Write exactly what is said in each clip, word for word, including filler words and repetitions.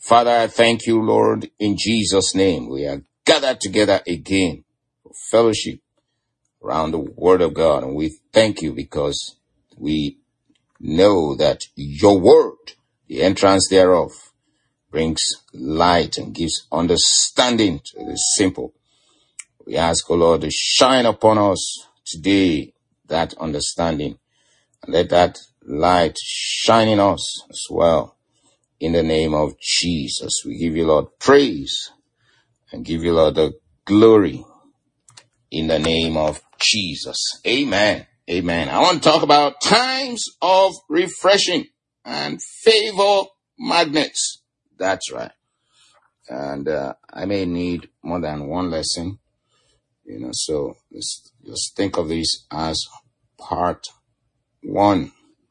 Father, I thank you, Lord, in Jesus' name. We are gathered together again for fellowship around the Word of God. And we thank you because we know that your Word, the entrance thereof, brings light and gives understanding to the simple. We ask, O Lord, to shine upon us today that understanding. And let that light shine in us as well. In the name of Jesus, we give you, Lord, praise and give you, Lord, the glory in the name of Jesus. Amen. Amen. I want to talk about times of refreshing and favor magnets. That's right. And uh, I may need more than one lesson, you know, so let's just think of this as part one.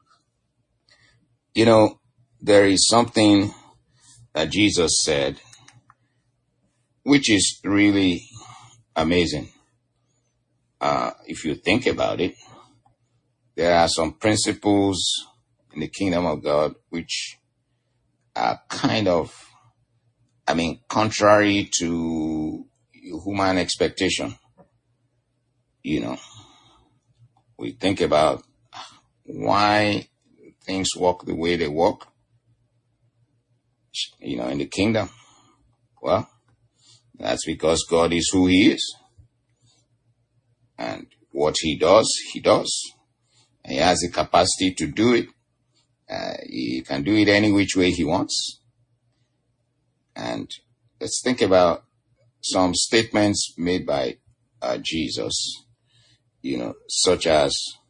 You know, there is something that Jesus said, which is really amazing. Uh, if you think about it, there are some principles in the kingdom of God which are kind of, I mean, contrary to human expectation. You know, we think about why things work the way they work, you know, in the kingdom. Well, that's because God is who he is. And what he does, he does. And he has the capacity to do it. Uh, he can do it any which way he wants. And let's think about some statements made by uh, Jesus, you know, such as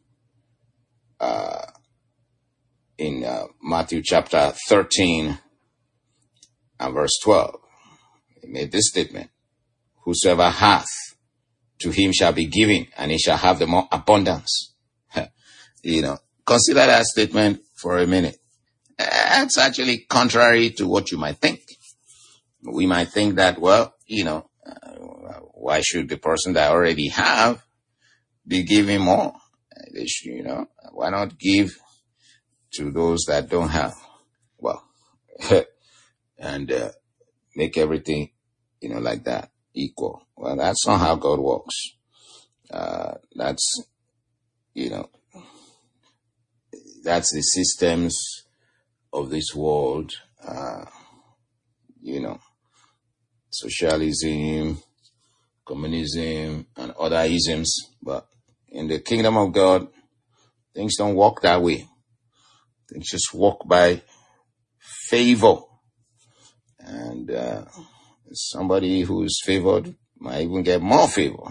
uh, in uh, Matthew chapter thirteen and verse twelve. He made this statement: whosoever hath, to him shall be given, and he shall have the more abundance. You know, consider that statement for a minute. That's actually contrary to what you might think. We might think that, well, you know, uh, why should the person that already have be giving more? They should, you know, why not give to those that don't have? Well, and uh, make everything, you know, like that equal. Well, that's not how God works. Uh, that's, you know, that's the systems of this world, uh, you know, socialism, communism, and other isms. But in the kingdom of God, things don't work that way. Things just work by favor. And uh, somebody who is favored might even get more favor.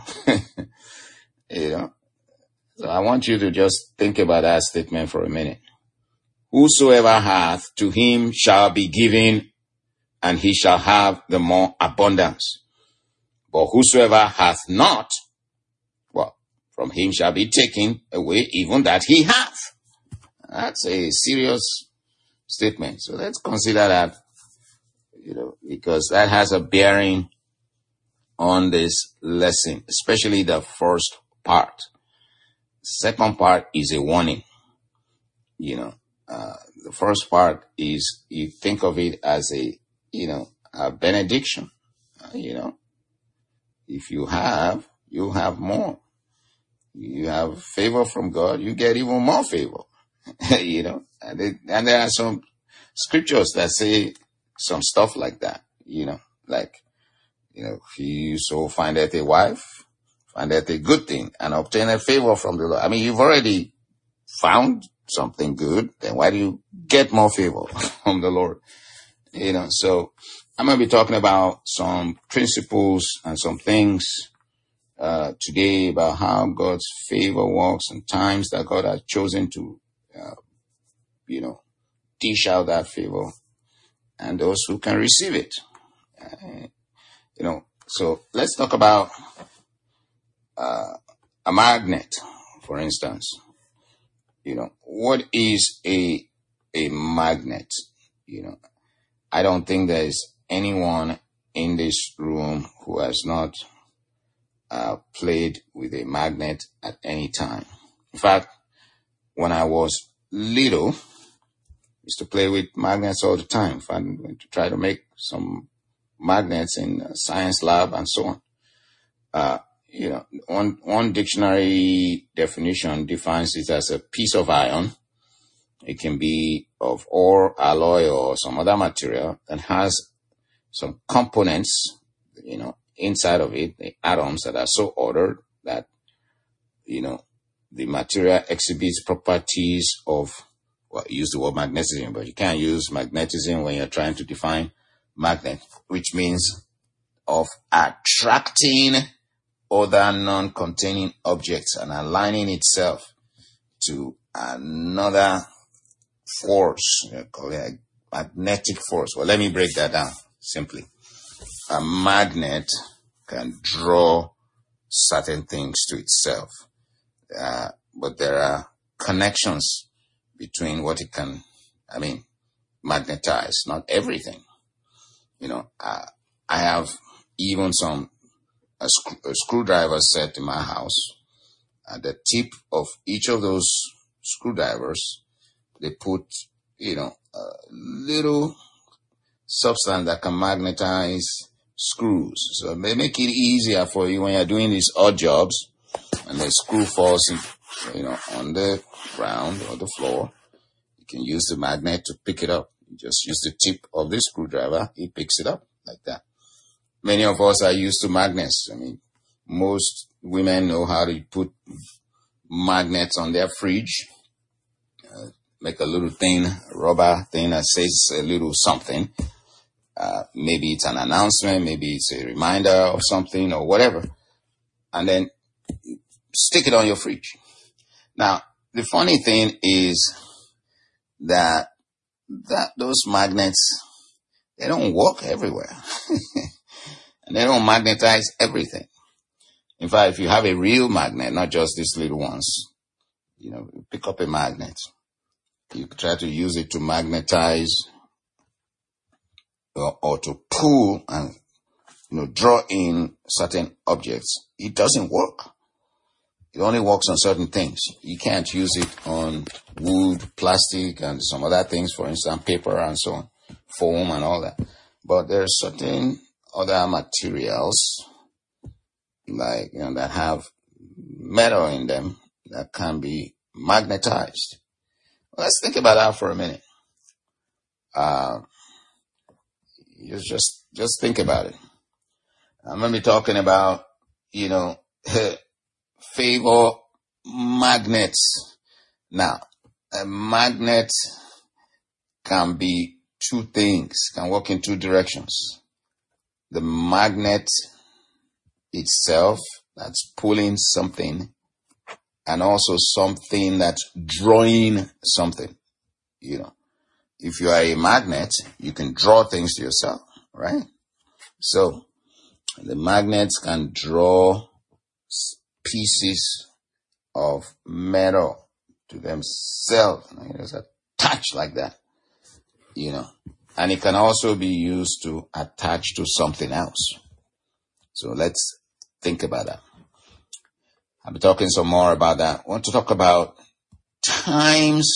You know? So I want you to just think about that statement for a minute. Whosoever hath, to him shall be given, and he shall have the more abundance. But whosoever hath not, well, from him shall be taken away even that he hath. That's a serious statement. So let's consider that, you know, because that has a bearing on this lesson, especially the first part. Second part is a warning. You know, uh, the first part is, you think of it as a, you know, a benediction. Uh, you know, if you have, you have more. You have favor from God, you get even more favor. You know, and, it, and there are some scriptures that say some stuff like that. You know, like, you know, he so findeth a wife, findeth a good thing, and obtain a favor from the Lord. I mean, you've already found something good, then why do you get more favor from the Lord? You know, so I'm going to be talking about some principles and some things uh, today about how God's favor works and times that God has chosen to, uh, you know, dish out that favor and those who can receive it. Uh, you know, so let's talk about uh, a magnet, for instance. You know, what is a a magnet? You know, I don't think there is anyone in this room who has not uh, played with a magnet at any time. In fact, when I was little, used to play with magnets all the time. If I went to try to make some magnets in a science lab and so on. Uh, you know, one, one dictionary definition defines it as a piece of iron. It can be of ore, alloy, or some other material that has some components, you know, inside of it, the atoms that are so ordered that, you know, the material exhibits properties of, well, use the word magnetism, but you can't use magnetism when you're trying to define magnet, which means of attracting other non-containing objects and aligning itself to another force, you know, call it a magnetic force. Well, let me break that down simply. A magnet can draw certain things to itself, uh, but there are connections between what it can, I mean, magnetize, not everything. You know, uh, I have even some a, sc- a screwdriver set in my house. At the tip of each of those screwdrivers, they put, you know, a little substance that can magnetize screws. So they make it easier for you when you're doing these odd jobs and the screw falls in, you know, on the ground or the floor. You can use the magnet to pick it up. You just use the tip of the screwdriver. It picks it up like that. Many of us are used to magnets. I mean, most women know how to put magnets on their fridge. Uh, make a little thin rubber thing that says a little something. Uh, maybe it's an announcement, maybe it's a reminder or something or whatever. And then stick it on your fridge. Now, the funny thing is that that those magnets, they don't work everywhere. And they don't magnetize everything. In fact, if you have a real magnet, not just these little ones, you know, you pick up a magnet, you try to use it to magnetize or, or to pull and, you know, draw in certain objects. It doesn't work. It only works on certain things. You can't use it on wood, plastic, and some other things, for instance, paper and so on, foam and all that. But there are certain other materials, like, you know, that have metal in them that can be magnetized. Let's think about that for a minute. Uh, just, just, just think about it. I'm going to be talking about, you know, favor magnets. Now, a magnet can be two things, can work in two directions. The magnet itself that's pulling something, and also something that's drawing something. You know, if you are a magnet, you can draw things to yourself, right? So the magnets can draw pieces of metal to themselves. It's attached like that, you know. And it can also be used to attach to something else. So let's think about that. I'll be talking some more about that. I want to talk about times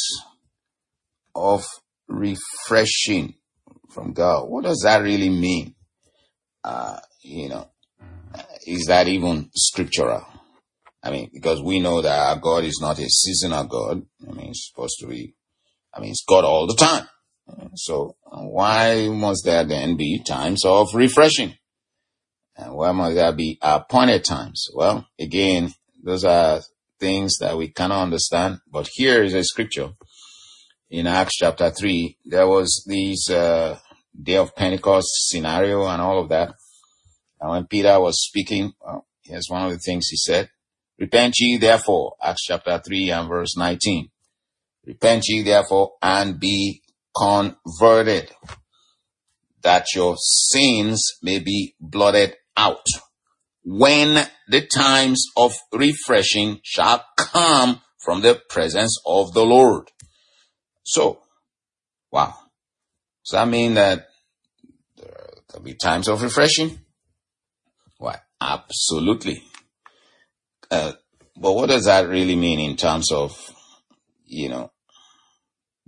of refreshing from God. What does that really mean? Uh, you know, is that even scriptural? I mean, because we know that our God is not a seasonal God. I mean, it's supposed to be, I mean, it's God all the time. So why must there then be times of refreshing? And why must there be appointed times? Well, again, those are things that we cannot understand. But here is a scripture. In Acts chapter three, there was this uh, day of Pentecost scenario and all of that. And when Peter was speaking, well, here's one of the things he said. Repent ye therefore, Acts chapter three and verse nineteen. Repent ye therefore and be converted, that your sins may be blotted out, when the times of refreshing shall come from the presence of the Lord. So, wow. Does that mean that there will be times of refreshing? Why, absolutely. Uh, but what does that really mean in terms of, you know,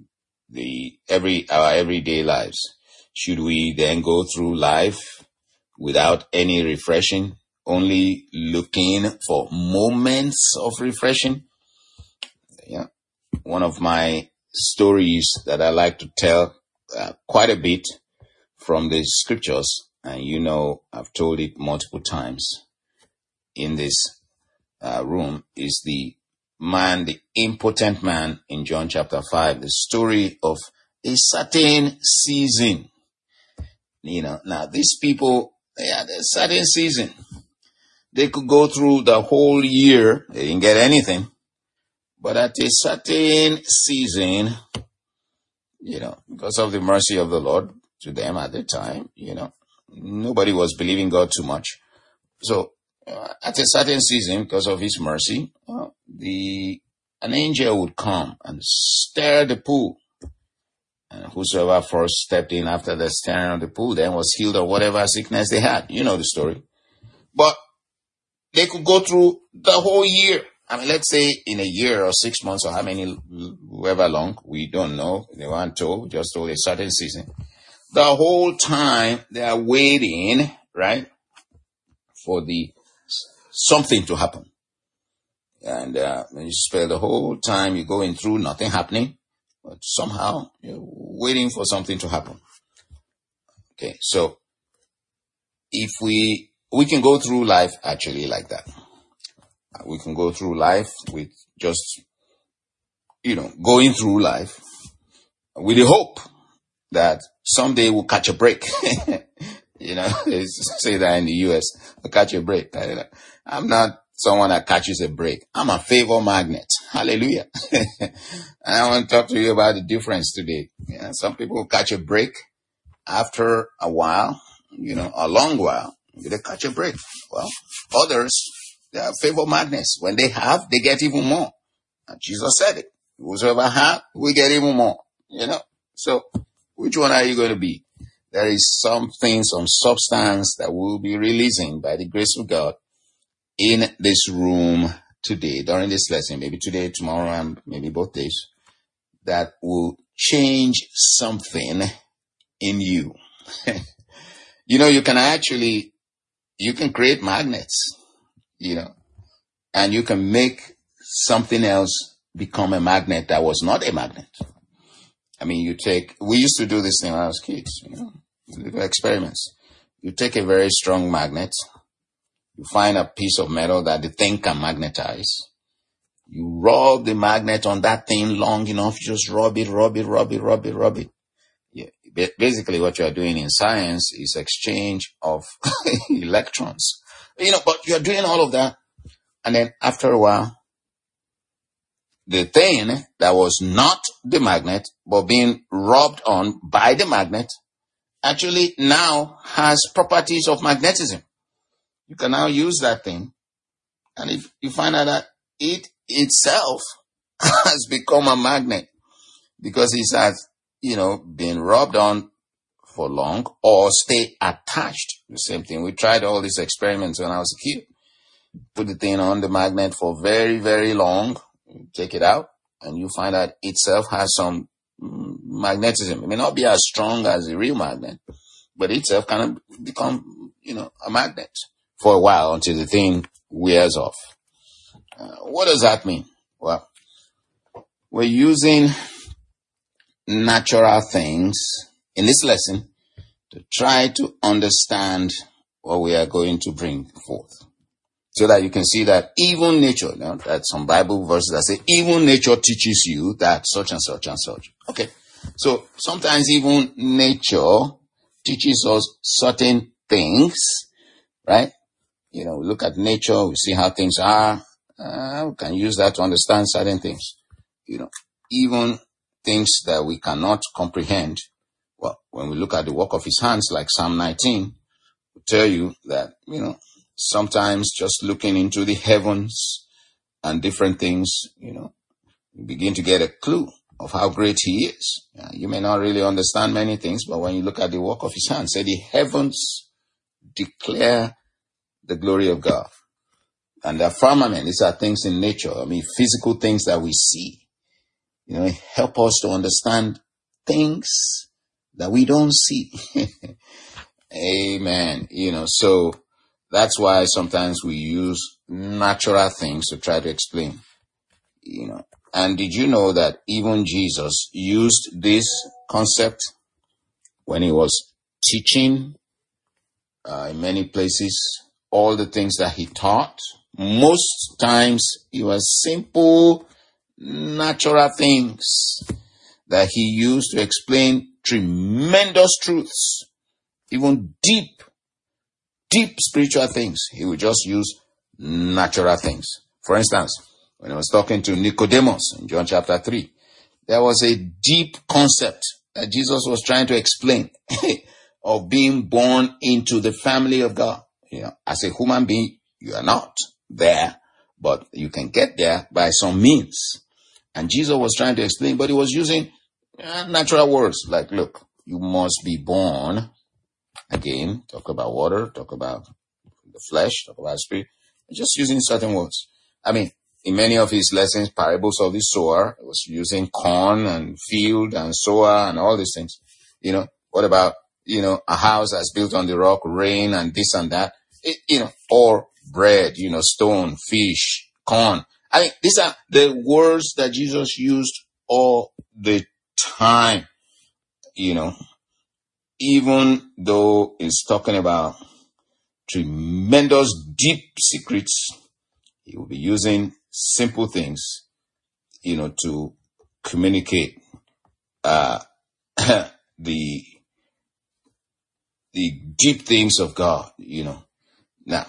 the every our everyday lives. Should we then go through life without any refreshing, only looking for moments of refreshing? Yeah. One of my stories that I like to tell uh, quite a bit from the scriptures, and you know I've told it multiple times in this uh, room, is the man, the impotent man in John chapter five, the story of a certain season. You know, now these people, they had a certain season. They could go through the whole year, they didn't get anything. But at a certain season, you know, because of the mercy of the Lord to them at the time, you know, nobody was believing God too much. So uh, at a certain season, because of his mercy, uh, the an angel would come and stir the pool. And whosoever first stepped in after the stirring of the pool then was healed of whatever sickness they had. You know the story. But they could go through the whole year. I mean, let's say in a year or six months or how many, however long, we don't know. They weren't told, just told a certain season. The whole time they are waiting, right, for the something to happen. And uh, when you spend the whole time you're going through, nothing happening, but somehow you're waiting for something to happen. Okay, so if we we can go through life actually like that. We can go through life with just, you know, going through life with the hope that someday we'll catch a break. You know, they say that in the U S, we'll catch a break. I'm not someone that catches a break. I'm a favor magnet. Hallelujah. And I want to talk to you about the difference today. You know, some people catch a break after a while, you know, a long while. They catch a break. Well, others, they are favor magnets. When they have, they get even more. And Jesus said it. Whosoever have, we get even more. You know? So, which one are you going to be? There is something, some substance that we'll be releasing by the grace of God in this room today, during this lesson, maybe today, tomorrow, and maybe both days, that will change something in you. You know, you can actually, you can create magnets, you know, and you can make something else become a magnet that was not a magnet. I mean, you take, we used to do this thing when I was kids, you know, little experiments. You take a very strong magnet, you find a piece of metal that the thing can magnetize. You rub the magnet on that thing long enough, just rub it, rub it, rub it, rub it, rub it. Yeah. Basically what you are doing in science is exchange of electrons. You know, but you're doing all of that. And then after a while, the thing that was not the magnet, but being rubbed on by the magnet, actually now has properties of magnetism. You can now use that thing. And if you find out that it itself has become a magnet because it has, you know, been rubbed on for long or stay attached. The same thing. We tried all these experiments when I was a kid. Put the thing on the magnet for very, very long. You take it out and you find that itself has some magnetism. It may not be as strong as a real magnet, but itself can become, you know, a magnet for a while until the thing wears off. Uh, what does that mean? Well, we're using natural things in this lesson to try to understand what we are going to bring forth. So that you can see that even nature, you know, that some Bible verses that say, even nature teaches you that such and such and such. Okay. So sometimes even nature teaches us certain things, right? You know, we look at nature, we see how things are. Uh, we can use that to understand certain things. You know, even things that we cannot comprehend. Well, when we look at the work of his hands, like Psalm nineteen, will tell you that, you know, sometimes just looking into the heavens and different things, you know, you begin to get a clue of how great he is. Yeah, you may not really understand many things, but when you look at the work of his hands, say the heavens declare the glory of God. And the firmament, these are things in nature. I mean, physical things that we see. You know, help us to understand things that we don't see. Amen. You know, so that's why sometimes we use natural things to try to explain, you know. And did you know that even Jesus used this concept when he was teaching uh, in many places? All the things that he taught, most times it was simple, natural things that he used to explain tremendous truths, even deep, deep spiritual things. He would just use natural things. For instance, when I was talking to Nicodemus in John chapter three, there was a deep concept that Jesus was trying to explain of being born into the family of God. You know, as a human being, you are not there, but you can get there by some means. And Jesus was trying to explain, but he was using uh, natural words like, look, you must be born again. Talk about water, talk about the flesh, talk about spirit. Just using certain words. I mean, in many of his lessons, parables of the sower, he was using corn and field and sower and all these things. You know, what about, you know, a house that's built on the rock, rain and this and that, it, you know, or bread, you know, stone, fish, corn. I mean, these are the words that Jesus used all the time, you know, even though he's talking about tremendous deep secrets, he will be using simple things, you know, to communicate uh, the the deep things of God, you know. Now,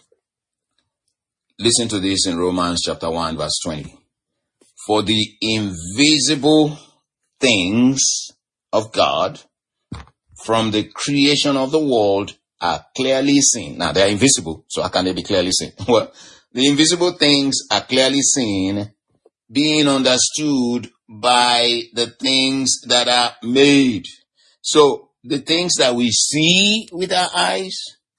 listen to this in Romans chapter one, verse twenty. For the invisible things of God from the creation of the world are clearly seen. Now, they are invisible, so how can they be clearly seen? Well, the invisible things are clearly seen, being understood by the things that are made. So, the things that we see with our eyes,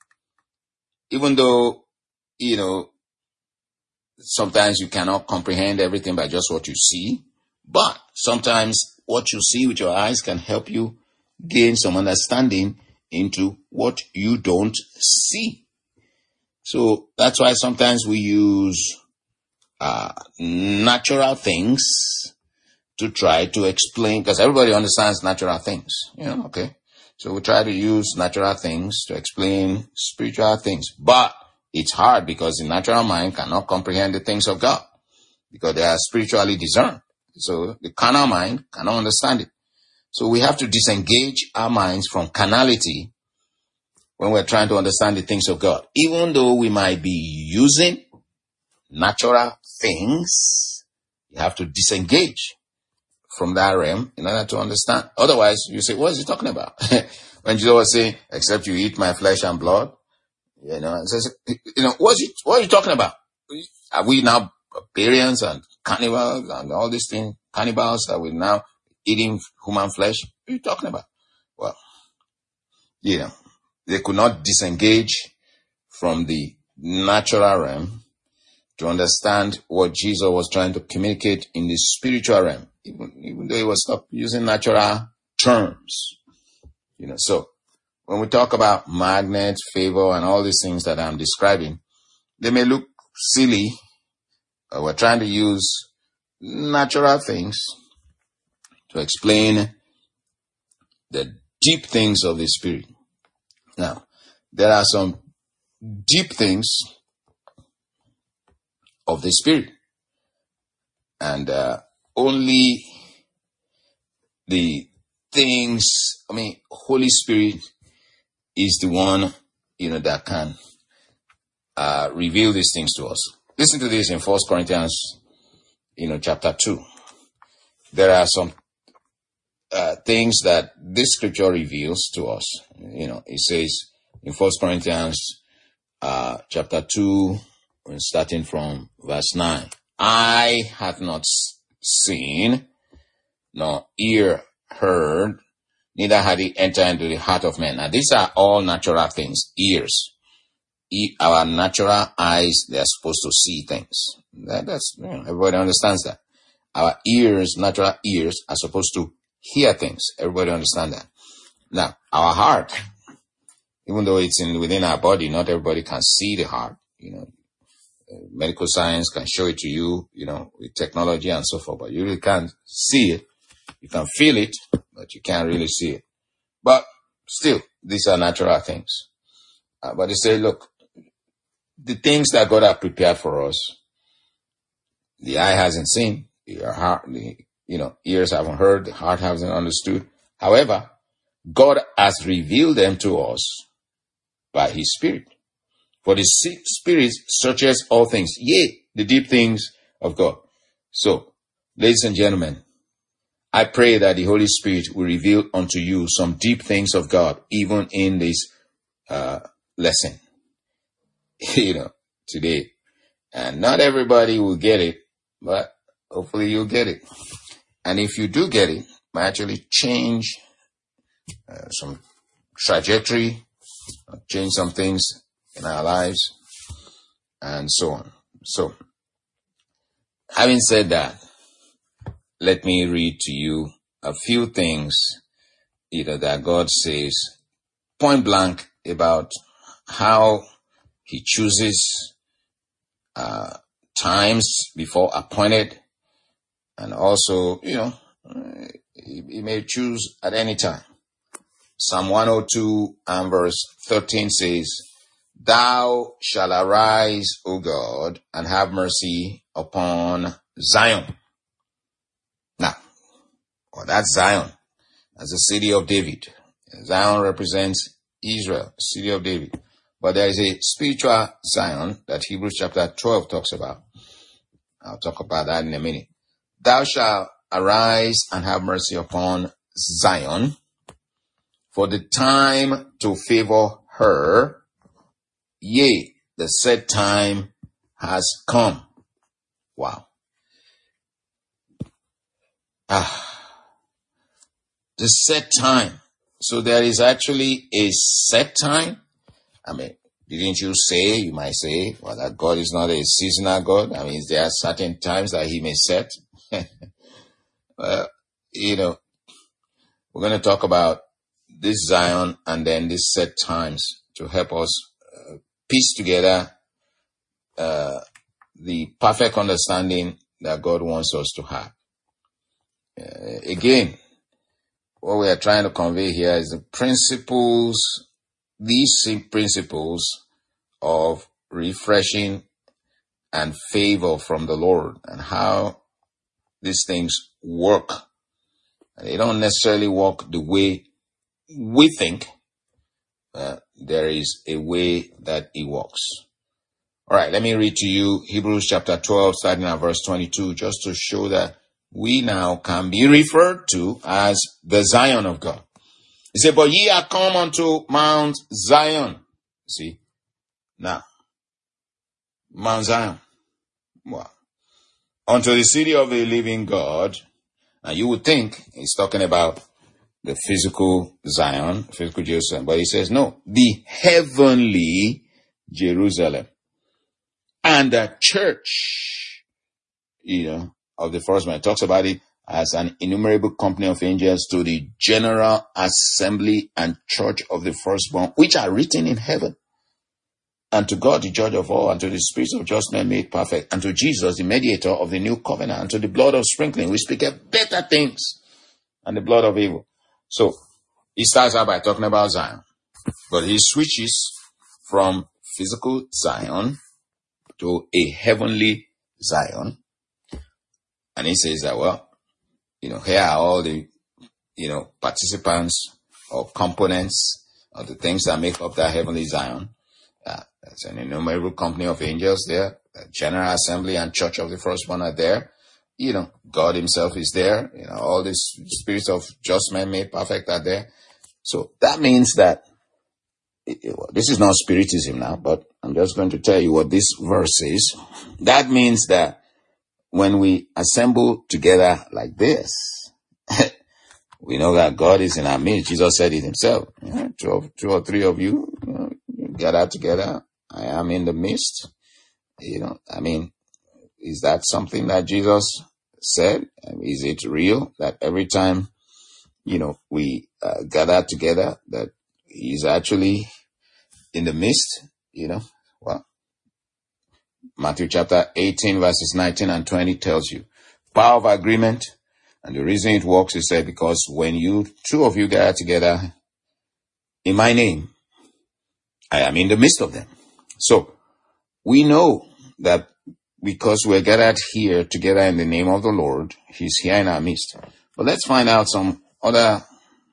even though, you know, sometimes you cannot comprehend everything by just what you see, but sometimes what you see with your eyes can help you gain some understanding into what you don't see. So that's why sometimes we use uh, natural things to try to explain, because everybody understands natural things, you know, okay? So we try to use natural things to explain spiritual things. But it's hard because the natural mind cannot comprehend the things of God because they are spiritually discerned. So the carnal mind cannot understand it. So we have to disengage our minds from carnality when we're trying to understand the things of God. Even though we might be using natural things, you have to disengage from that realm in order to understand. Otherwise, you say, what is he talking about? When Jesus was saying, except you eat my flesh and blood, you know, it says, you know, what's he, what are you talking about? Are we now barbarians and cannibals and all these things, cannibals that we're now eating human flesh? What are you talking about? Well, you know, they could not disengage from the natural realm to understand what Jesus was trying to communicate in the spiritual realm, even, even though he was stuck using natural terms. You know, so when we talk about magnet, favor, and all these things that I'm describing, they may look silly. But we're trying to use natural things to explain the deep things of the Spirit. Now, there are some deep things of the Spirit, and uh, only the things, I mean, Holy Spirit is the one, you know, that can uh, reveal these things to us. Listen to this in First Corinthians, you know, chapter two. There are some uh, things that this scripture reveals to us. You know, it says in First Corinthians uh, chapter two, starting from verse nine, eye hath not seen, nor ear heard, neither had it entered into the heart of man. Now, these are all natural things. Ears. E- our natural eyes, they are supposed to see things. That, that's, you know, everybody understands that. Our ears, natural ears, are supposed to hear things. Everybody understand that. Now, our heart, even though it's in within our body, not everybody can see the heart. You know, uh, medical science can show it to you, you know, with technology and so forth, but you really can't see it. You can feel it, but you can't really see it. But still, these are natural things. Uh, but they say, look, the things that God has prepared for us, the eye hasn't seen, the heart, the, you know, ears haven't heard, the heart hasn't understood. However, God has revealed them to us by his Spirit. For the Spirit searches all things, yea, the deep things of God. So, ladies and gentlemen, I pray that the Holy Spirit will reveal unto you some deep things of God, even in this uh, lesson, you know, today. And not everybody will get it, but hopefully you'll get it. And if you do get it, might actually change uh, some trajectory, change some things in our lives, and so on. So, having said that, let me read to you a few things, you know, that God says point blank about how he chooses uh, times before appointed, and also, you know, he, he may choose at any time. Psalm one oh two and verse thirteen says, "Thou shalt arise, O God, and have mercy upon Zion." Now, well, that's Zion. That's the city of David. Zion represents Israel, city of David. But there is a spiritual Zion that Hebrews chapter twelve talks about. I'll talk about that in a minute. "Thou shalt arise and have mercy upon Zion, for the time to favor her, yea, the set time has come." Wow. Ah. The set time. So there is actually a set time. I mean, didn't you say, you might say, well, that God is not a seasonal God. I mean, there are certain times that he may set. Well, you know, we're going to talk about this Zion and then this set times to help us uh, piece together uh, the perfect understanding that God wants us to have. Uh, again, what we are trying to convey here is the principles, these principles of refreshing and favor from the Lord, and how these things work. And they don't necessarily work the way we think. Uh, there is a way that it works. All right, let me read to you Hebrews chapter twelve, starting at verse twenty-two, just to show that we now can be referred to as the Zion of God. He said, "But ye are come unto Mount Zion." See, now, Mount Zion. Wow. "Unto the city of the living God." And you would think he's talking about the physical Zion, physical Jerusalem. But he says, no, the heavenly Jerusalem. And the church, you know, of the first man. It talks about it as an innumerable company of angels to the general assembly and church of the firstborn, which are written in heaven. And to God, the judge of all, and to the spirits of just men made perfect, and to Jesus, the mediator of the new covenant, and to the blood of sprinkling, we speak of better things than the blood of evil. So, he starts out by talking about Zion. But he switches from physical Zion to a heavenly Zion. And he says that, well, you know, here are all the, you know, participants or components of the things that make up that heavenly Zion. Uh, there's an innumerable company of angels there. The General Assembly and Church of the Firstborn are there. You know, God himself is there. You know, all these spirits of just men made perfect are there. So that means that, it, it, well, this is not spiritism now, but I'm just going to tell you what this verse is. That means that when we assemble together like this, we know that God is in our midst. Jesus said it himself. You know, two, of, two or three of you, you know, gather together. I am in the midst. You know, I mean, is that something that Jesus said? Is it real that every time you know, we uh, gather together, that he's actually in the midst, you know. Well, Matthew chapter eighteen, verses nineteen and twenty tells you power of agreement. And the reason it works is that because when you, two of you gather together in my name, I am in the midst of them. So we know that because we're gathered here together in the name of the Lord, he's here in our midst. But let's find out some other,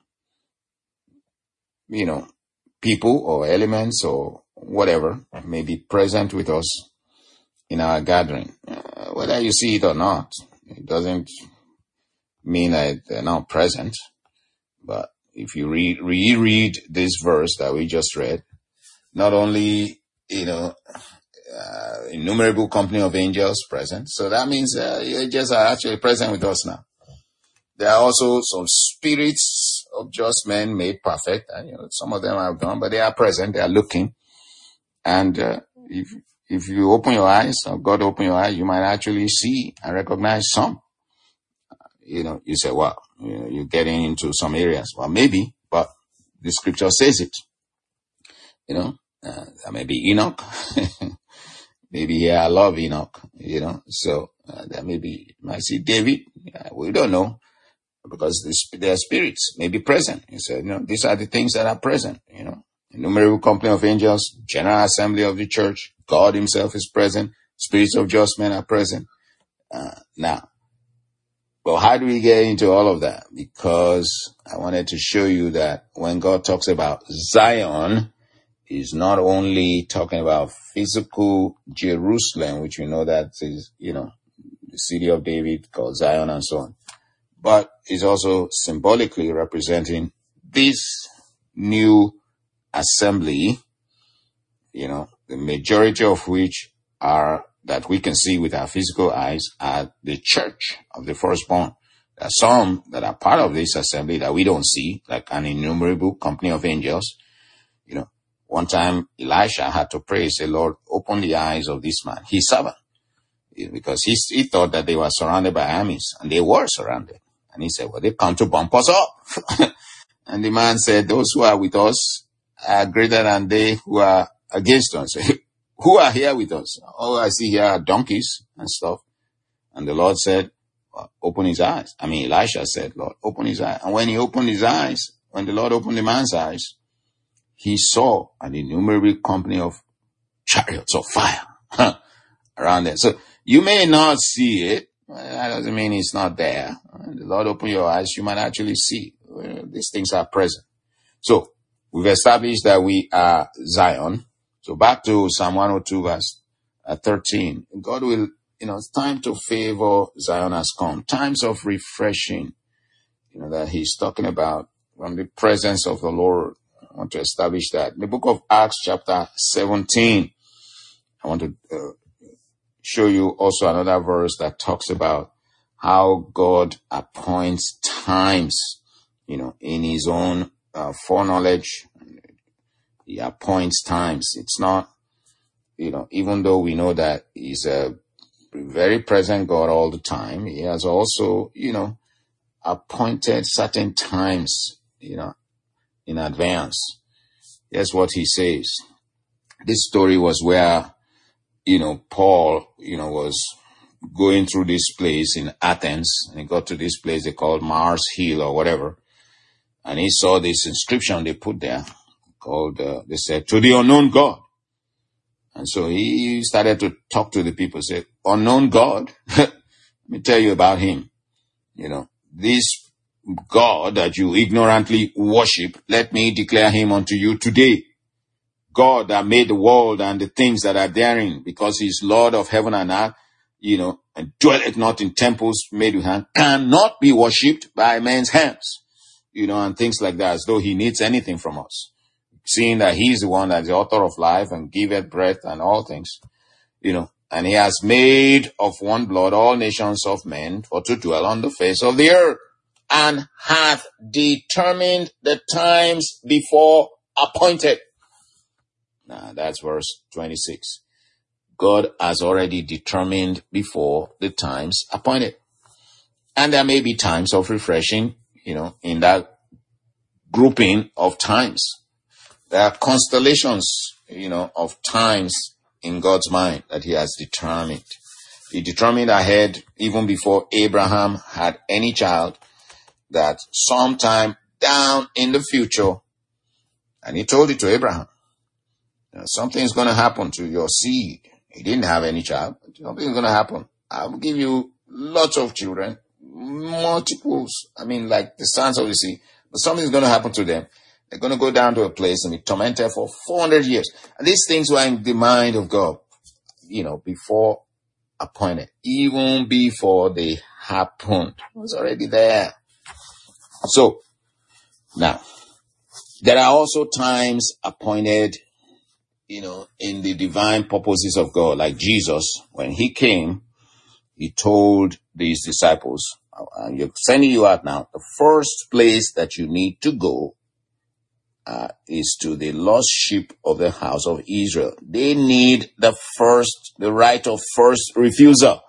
you know, people or elements or whatever may be present with us in our gathering. Uh, whether you see it or not, it doesn't mean that they're not present. But if you read, reread this verse that we just read, not only, you know, uh, innumerable company of angels present, so that means uh, angels are actually present with us now. There are also some spirits of just men made perfect. And, you know, some of them have gone, but they are present. They are looking. And uh, if if you open your eyes, or God open your eyes, you might actually see and recognize some. You know, you say, well, you know, you're getting into some areas. Well, maybe, but the scripture says it. You know, uh, that may be Enoch. Maybe here I love Enoch, you know. So uh, that maybe you might see David. Yeah, we don't know, because the, their spirits may be present. He said, you know, these are the things that are present, you know. Innumerable company of angels, general assembly of the church, God himself is present, spirits of just men are present. Uh, now, but how do we get into all of that? Because I wanted to show you that when God talks about Zion, he's not only talking about physical Jerusalem, which we know that is, you know, the city of David called Zion and so on, but is also symbolically representing this new assembly, you know, the majority of which are, that we can see with our physical eyes, are the church of the firstborn. There are some that are part of this assembly that we don't see, like an innumerable company of angels. You know, one time Elisha had to pray, say, Lord, open the eyes of this man, his servant, because he, he thought that they were surrounded by armies, and they were surrounded. And he said, well, they've come to bump us up. And the man said, those who are with us are greater than they who are against us. Who are here with us? All I see here are donkeys and stuff. And the Lord said, well, open his eyes. I mean, Elisha said, Lord, open his eyes. And when he opened his eyes, when the Lord opened the man's eyes, he saw an innumerable company of chariots of fire around there. So you may not see it. That doesn't mean it's not there. When the Lord open your eyes, you might actually see these things are present. So we've established that we are Zion. So back to Psalm one oh two, verse thirteen. God will, you know, it's time to favor Zion has come. Times of refreshing, you know, that he's talking about from the presence of the Lord. I want to establish that. In the book of Acts, chapter seventeen, I want to uh, show you also another verse that talks about how God appoints times, you know, in his own uh, foreknowledge. He appoints times. It's not, you know, even though we know that he's a very present God all the time, he has also, you know, appointed certain times, you know, in advance. Here's what he says. This story was where, you know, Paul, you know, was going through this place in Athens, and he got to this place they called Mars Hill or whatever, and he saw this inscription they put there called, uh, they said, to the unknown God. And so he started to talk to the people, say, unknown God, let me tell you about him. You know, this God that you ignorantly worship, let me declare him unto you today. God that made the world and the things that are therein, because he's Lord of heaven and earth, you know, and dwelleth not in temples made with hands, cannot be worshipped by men's hands, you know, and things like that, as though he needs anything from us. Seeing that he's the one that's the author of life and giveth breath and all things, you know, and he has made of one blood all nations of men for to dwell on the face of the earth, and hath determined the times before appointed. Now that's verse twenty-six. God has already determined before the times appointed. And there may be times of refreshing, you know, in that grouping of times. There are constellations, you know, of times in God's mind that he has determined. He determined ahead, even before Abraham had any child, that sometime down in the future, and he told it to Abraham, you know, something's going to happen to your seed. He didn't have any child. Something's going to happen. I will give you lots of children, multiples. I mean, like the sands of the sea. But something's going to happen to them. They're going to go down to a place and be tormented for four hundred years. And these things were in the mind of God, you know, before appointed. Even before they happened. It was already there. So, now, there are also times appointed, you know, in the divine purposes of God, like Jesus, when he came, he told these disciples, I'm sending you out now. The first place that you need to go uh, is to the lost sheep of the house of Israel. They need the first, the right of first refusal.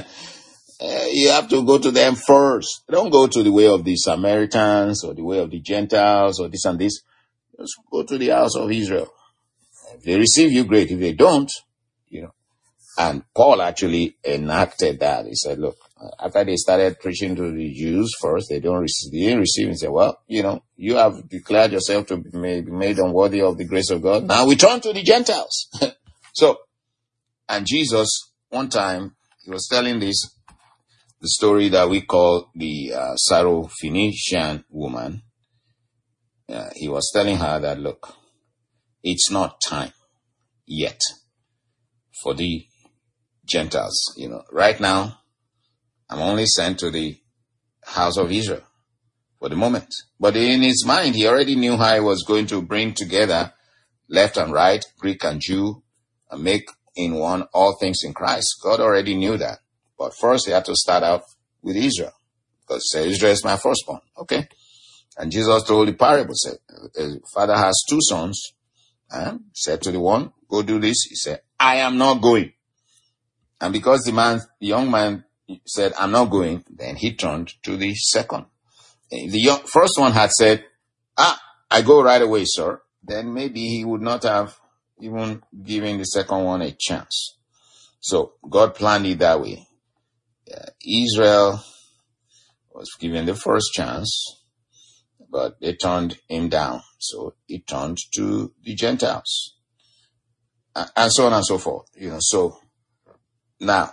You have to go to them first. Don't go to the way of the Samaritans or the way of the Gentiles or this and this. Just go to the house of Israel. If they receive you, great. If they don't, you know. And Paul actually enacted that. He said, look, after they started preaching to the Jews first, they don't receive, they didn't receive. He said, well, you know, you have declared yourself to be made, be made unworthy of the grace of God. Now we turn to the Gentiles. So, and Jesus, one time, he was telling this, the story that we call the uh, Syrophoenician woman. Uh, he was telling her that, look, it's not time yet for the Gentiles. You know, right now, I'm only sent to the house of Israel for the moment. But in his mind, he already knew how he was going to bring together left and right, Greek and Jew, and make in one all things in Christ. God already knew that. But first, he had to start out with Israel, because Israel is my firstborn. Okay. And Jesus told the parable, said, the father has two sons, and said to the one, go do this. He said, I am not going. And because the man, the young man said, I'm not going, then he turned to the second. The young, first one had said, ah, I go right away, sir. Then maybe he would not have even given the second one a chance. So God planned it that way. Uh, Israel was given the first chance, but they turned him down. So he turned to the Gentiles, uh, and so on and so forth. You know, so now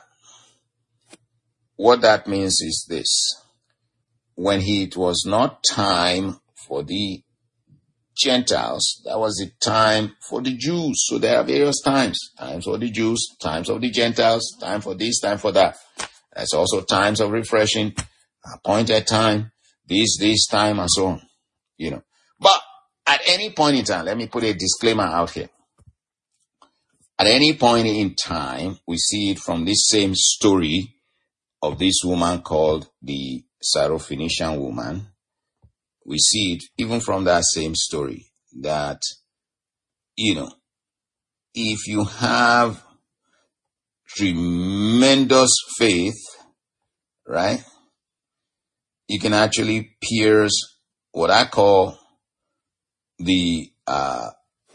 what that means is this: when he, it was not time for the Gentiles, that was the time for the Jews. So there are various times: times for the Jews, times of the Gentiles, time for this, time for that. There's also times of refreshing, appointed time, this, this time, and so on. You know, but at any point in time, let me put a disclaimer out here. At any point in time, we see it from this same story of this woman called the Syrophoenician woman. We see it even from that same story that, you know, if you have tremendous faith, right, you can actually pierce what I call the uh,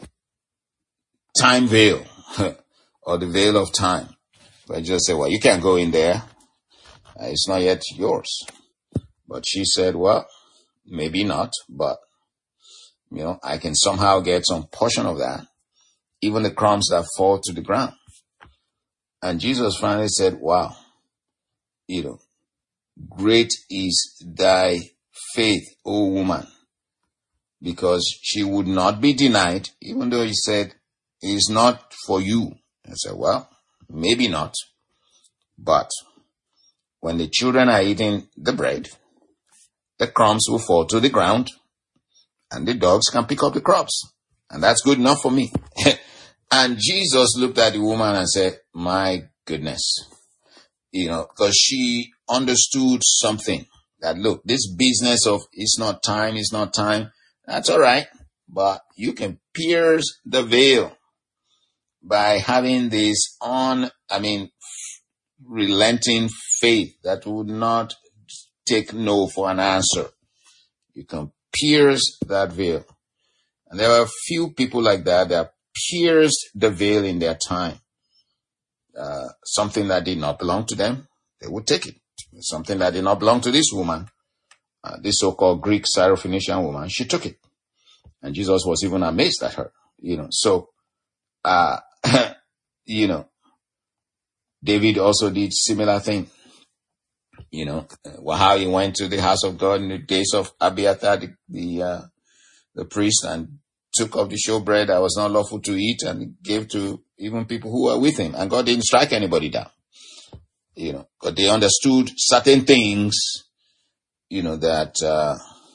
time veil or the veil of time. I just say, well, you can't go in there. Uh, it's not yet yours. But she said, well, maybe not, but, you know, I can somehow get some portion of that, even the crumbs that fall to the ground. And Jesus finally said, wow, you know, great is thy faith, O woman, because she would not be denied, even though he said, it is not for you. I said, well, maybe not, but when the children are eating the bread, the crumbs will fall to the ground and the dogs can pick up the crumbs. And that's good enough for me. And Jesus looked at the woman and said, my goodness, you know, because she understood something that, look, this business of it's not time, it's not time, that's all right. But you can pierce the veil by having this on, I mean, relenting faith that would not take no for an answer. You can pierce that veil. And there are a few people like that that pierced the veil in their time. Uh, something that did not belong to them, they would take it. Something that did not belong to this woman, uh, this so-called Greek Syrophoenician woman, she took it. And Jesus was even amazed at her, you know. So, uh, you know, David also did similar thing. You know, well, how he went to the house of God in the days of Abiathar, the the, uh, the priest, and took of the showbread that was not lawful to eat and gave to even people who were with him. And God didn't strike anybody down, you know, but they understood certain things, you know, that, uh,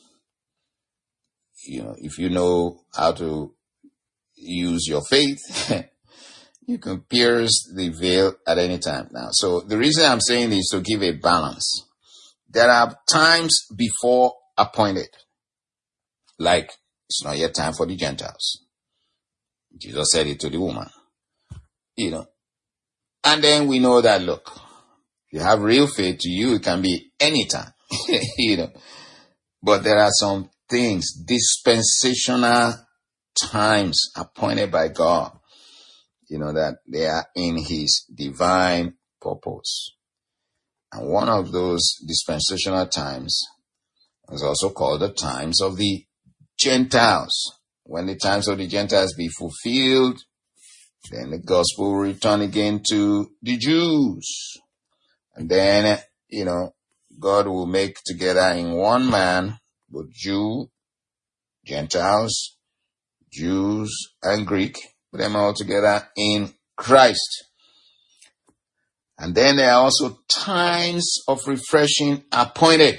you know, if you know how to use your faith, you can pierce the veil at any time. Now, so the reason I'm saying this is to give a balance. There are times before appointed, like it's not yet time for the Gentiles. Jesus said it to the woman, you know. And then we know that, look, if you have real faith, to you, it can be any time, you know. But there are some things, dispensational times appointed by God, you know, that they are in his divine purpose. And one of those dispensational times is also called the times of the Gentiles. When the times of the Gentiles be fulfilled, then the gospel will return again to the Jews. And then, you know, God will make together in one man, both Jew, Gentiles, Jews, and Greek, put them all together in Christ. And then there are also times of refreshing appointed,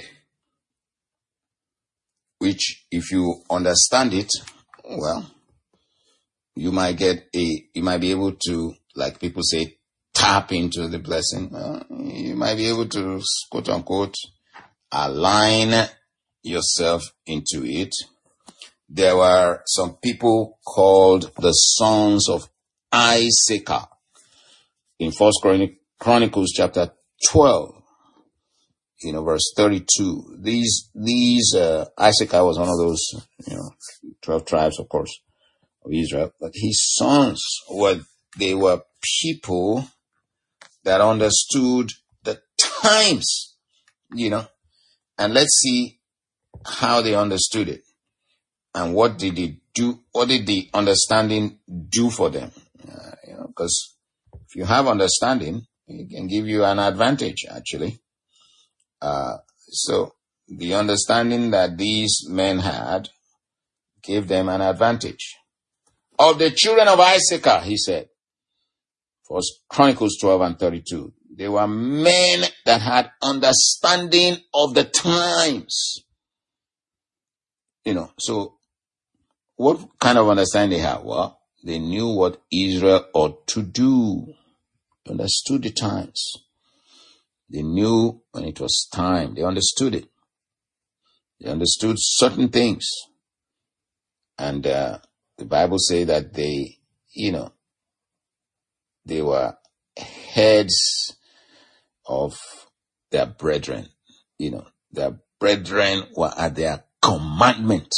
which if you understand it, well, you might get a, you might be able to, like people say, tap into the blessing. Uh, you might be able to, quote unquote, align yourself into it. There were some people called the sons of Issachar in First Chronicles chapter twelve, you know, verse thirty-two. These, these, uh, Issachar was one of those, you know, twelve tribes, of course, of Israel, but his sons were, they were people that understood the times, you know, and let's see how they understood it. And what did it do? What did the understanding do for them? Uh, you know, because if you have understanding, it can give you an advantage, actually. Uh, so the understanding that these men had gave them an advantage. Of the children of Issachar, he said, First Chronicles twelve and thirty-two, they were men that had understanding of the times. You know, so what kind of understanding they had? Well, they knew what Israel ought to do. They understood the times. They knew when it was time. They understood it. They understood certain things. And uh, the Bible says that they, you know, they were heads of their brethren. You know, their brethren were at their commandment.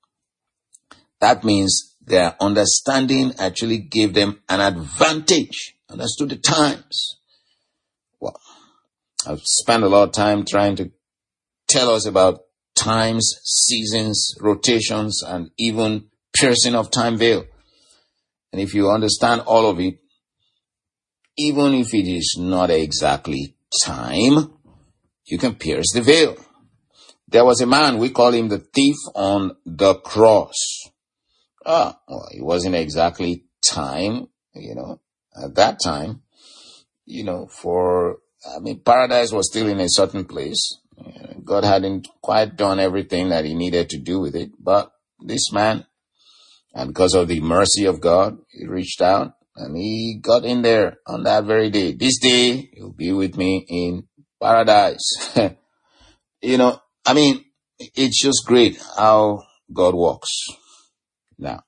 That means their understanding actually gave them an advantage. Understood the times. Well, I've spent a lot of time trying to tell us about times, seasons, rotations, and even piercing of time veil. And if you understand all of it, even if it is not exactly time, you can pierce the veil. There was a man, we call him the thief on the cross. Ah, well, it wasn't exactly time, you know, at that time, you know, for, I mean, paradise was still in a certain place. God hadn't quite done everything that he needed to do with it. But this man, and because of the mercy of God, he reached out and he got in there on that very day. This day, you'll be with me in paradise. You know, I mean, it's just great how God works. Now,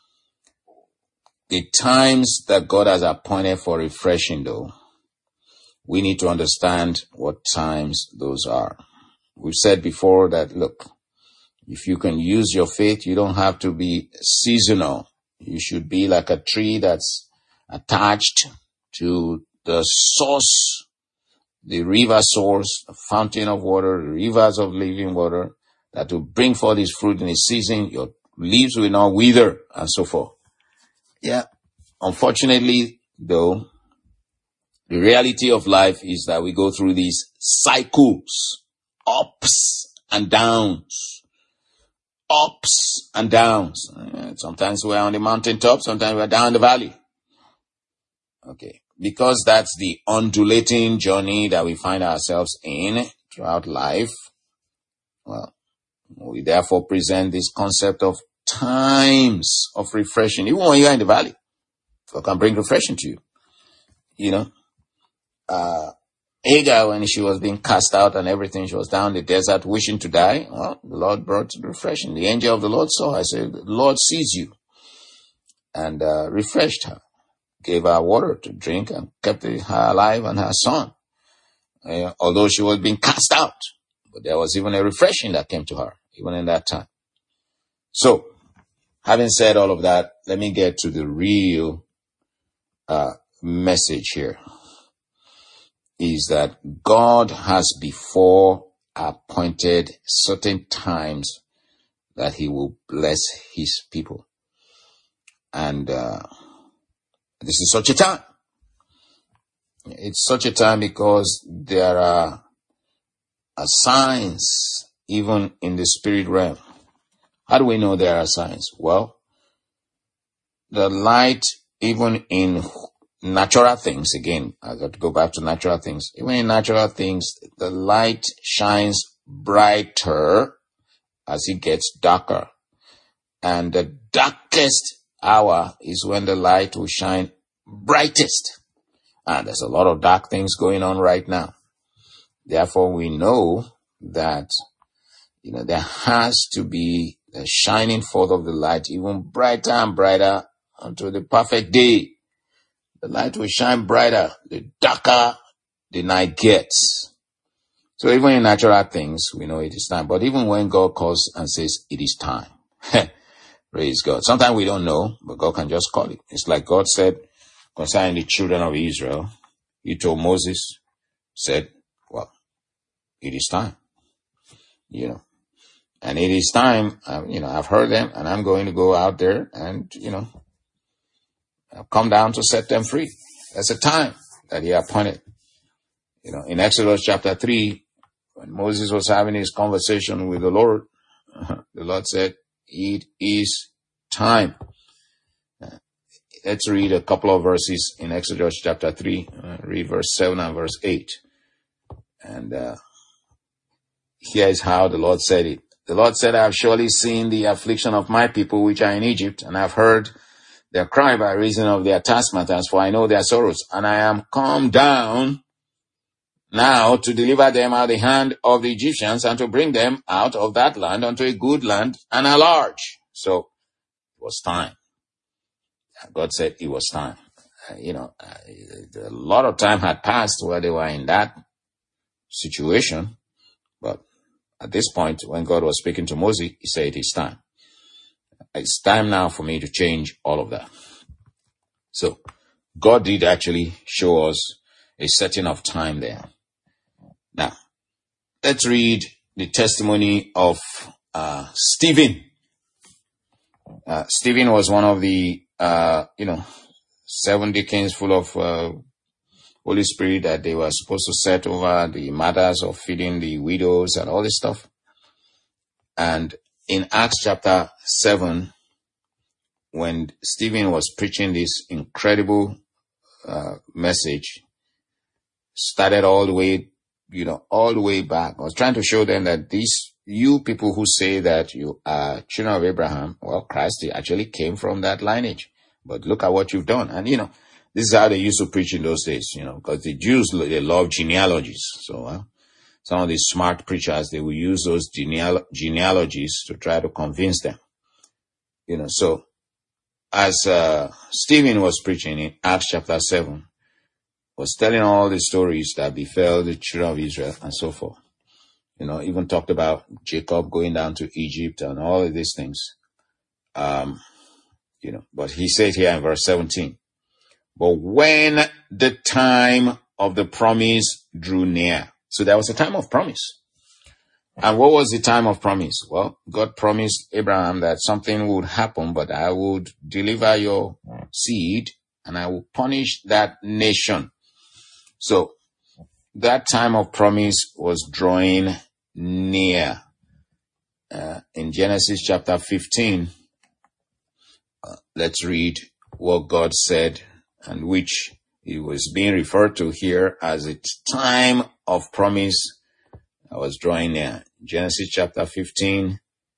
the times that God has appointed for refreshing, though, we need to understand what times those are. We've said before that, look, If you can use your faith, you don't have to be seasonal. You should be like a tree that's attached to the source, the river source, the fountain of water, the rivers of living water, that will bring forth its fruit in its season. Your leaves will not wither, and so forth. Yeah. Unfortunately, though, the reality of life is that we go through these cycles, ups and downs, ups and downs. Sometimes we're on the mountaintop, sometimes we're down the valley. Okay. Because that's the undulating journey that we find ourselves in throughout life. Well, we therefore present this concept of times of refreshing. Even when you're in the valley, God can bring refreshing to you. You know, uh, Hagar, when she was being cast out and everything, she was down the desert wishing to die. Well, the Lord brought refreshing. The angel of the Lord saw her. I said, the Lord sees you. And uh, refreshed her, gave her water to drink, and kept her alive and her son. Uh, although she was being cast out. But there was even a refreshing that came to her, even in that time. So, having said all of that, let me get to the real uh, message here. Is that God has before appointed certain times that he will bless his people. And uh, this is such a time. It's such a time because there are, are signs even in the spirit realm. How do we know there are signs? Well, the light even in natural things, again, I got to go back to natural things. Even in natural things, the light shines brighter as it gets darker. And the darkest hour is when the light will shine brightest. And there's a lot of dark things going on right now. Therefore, we know that, you know, there has to be the shining forth of the light even brighter and brighter until the perfect day. The light will shine brighter, the darker the night gets. So even in natural things, we know it is time. But even when God calls and says it is time, praise God. Sometimes we don't know, but God can just call it. It's like God said concerning the children of Israel. He told Moses, said, well, it is time, you know. And it is time, uh, you know, I've heard them and I'm going to go out there and, you know, I've come down to set them free. That's a time that he appointed. You know, in Exodus chapter three, when Moses was having his conversation with the Lord, the Lord said, it is time. Uh, let's read a couple of verses in Exodus chapter three. Uh, read verse seven and verse eight. And uh, here is how the Lord said it. The Lord said, I have surely seen the affliction of my people which are in Egypt, and I have heard their cry by reason of their taskmasters, for I know their sorrows. And I am come down now to deliver them out of the hand of the Egyptians and to bring them out of that land unto a good land and a large. So it was time. God said it was time. Uh, you know, uh, a lot of time had passed where they were in that situation. But at this point, when God was speaking to Moses, he said it is time. It's time now for me to change all of that. So God did actually show us a setting of time there. Now, let's read the testimony of uh, Stephen. Uh, Stephen was one of the, uh, you know, seven deacons full of uh, Holy Spirit that they were supposed to set over the matters of feeding the widows and all this stuff. And in Acts chapter seven, when Stephen was preaching this incredible uh, message, started all the way, you know, all the way back. I was trying to show them that these, you people who say that you are children of Abraham, well, Christ actually came from that lineage. But look at what you've done. And, you know, this is how they used to preach in those days, you know, because the Jews, they love genealogies. So uh, some of these smart preachers, they will use those geneal- genealogies to try to convince them. You know, so as uh, Stephen was preaching in Acts chapter seven, was telling all the stories that befell the children of Israel and so forth. You know, even talked about Jacob going down to Egypt and all of these things. Um, you know, but he said here in verse seventeen, but when the time of the promise drew near. So there was a time of promise. And what was the time of promise? Well, God promised Abraham that something would happen, but I would deliver your seed and I will punish that nation. So that time of promise was drawing near. Uh, in Genesis chapter fifteen, uh, let's read what God said, and which it was being referred to here as a time of promise that was drawing near. Genesis chapter fifteen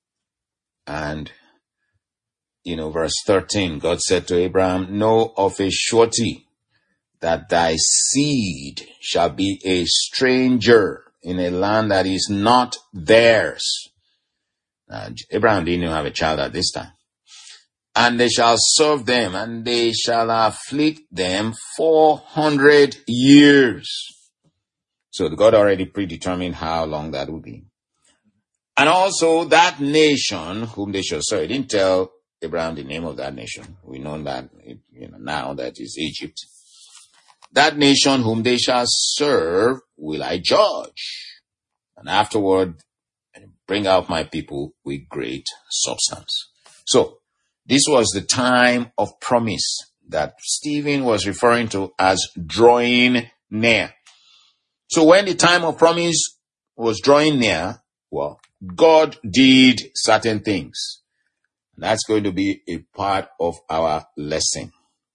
and, you know, verse thirteen, God said to Abraham, know of a surety that thy seed shall be a stranger in a land that is not theirs. Now, Abraham didn't even have a child at this time. And they shall serve them, and they shall afflict them four hundred years. So God already predetermined how long that would be. And also that nation whom they shall serve. He didn't tell Abraham the name of that nation. We know that, you know, now that is Egypt. That nation whom they shall serve will I judge, and afterward bring out my people with great substance. So this was the time of promise that Stephen was referring to as drawing near. So when the time of promise was drawing near, well, God did certain things. And that's going to be a part of our lesson.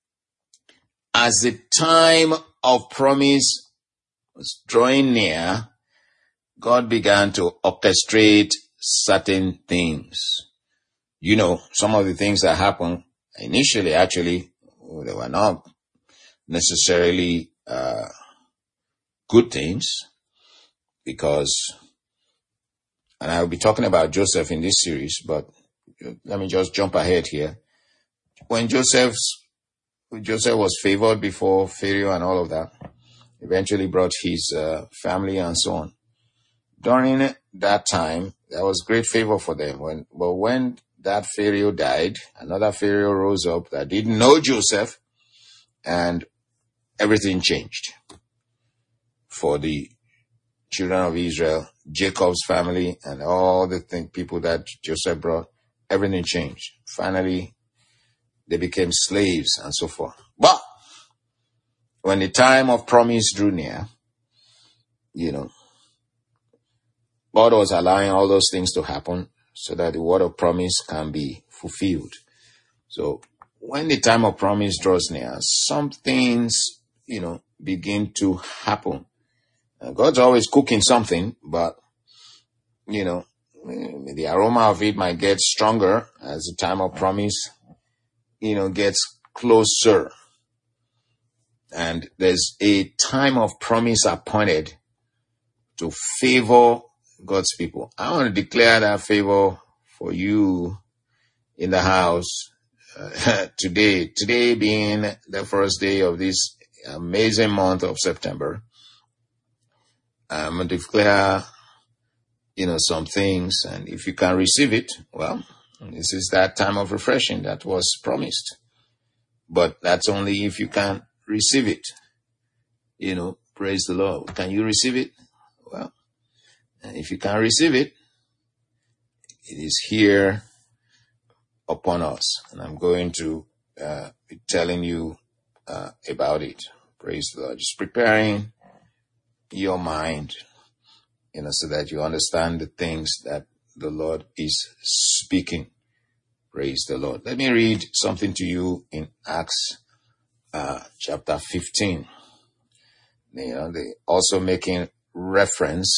As the time of promise was drawing near, God began to orchestrate certain things. You know, some of the things that happened initially, actually, they were not necessarily uh, good things, because, and I'll be talking about Joseph in this series, but let me just jump ahead here. When Joseph's Joseph was favored before Pharaoh and all of that, eventually brought his uh, family and so on. During that time, there was great favor for them. When, but when that Pharaoh died, another Pharaoh rose up that didn't know Joseph, and everything changed for the children of Israel, Jacob's family, and all the thing, people that Joseph brought. Everything changed. Finally, they became slaves and so forth. But when the time of promise drew near, you know, God was allowing all those things to happen so that the word of promise can be fulfilled. So when the time of promise draws near, some things, you know, begin to happen. And God's always cooking something, but, you know, the aroma of it might get stronger as the time of promise, you know, gets closer. And there's a time of promise appointed to favor God's people. I want to declare that favor for you in the house uh, today. Today being the first day of this amazing month of September, I'm going to declare, you know, some things. And if you can receive it, well, this is that time of refreshing that was promised. But that's only if you can receive it. You know, praise the Lord. Can you receive it? Well, and if you can receive it, it is here upon us. And I'm going to uh, be telling you uh, about it. Praise the Lord. Just preparing your mind, you know, so that you understand the things that the Lord is speaking. Praise the Lord. Let me read something to you in Acts uh, chapter fifteen. You know, they also making reference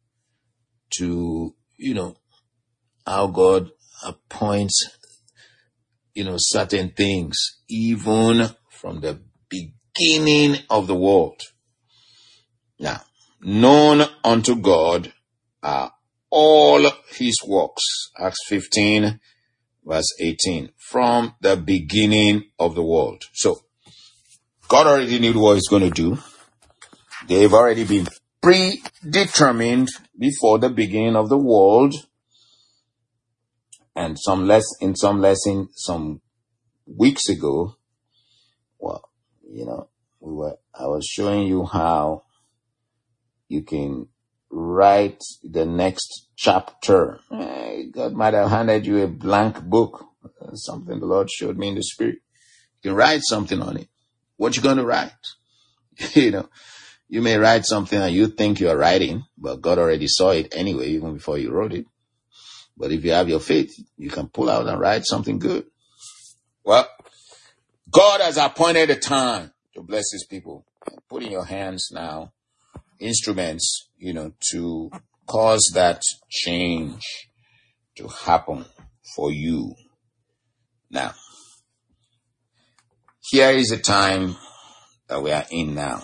to, you know, how God appoints, you know, certain things, even from the beginning of the world. Now, known unto God are all his works. Acts fifteen, verse eighteen, from the beginning of the world. So, God already knew what he's going to do. They've already been predetermined before the beginning of the world. And some less in some lesson some weeks ago, well, you know, we were I was showing you how you can write the next chapter. Eh, God might have handed you a blank book, something the Lord showed me in the spirit. You can write something on it. What you going to write? You know, you may write something and you think you're writing, but God already saw it anyway, even before you wrote it. But if you have your faith, you can pull out and write something good. Well, God has appointed a time to bless his people. Put in your hands now instruments, you know, to cause that change to happen for you. Now, here is the time that we are in now.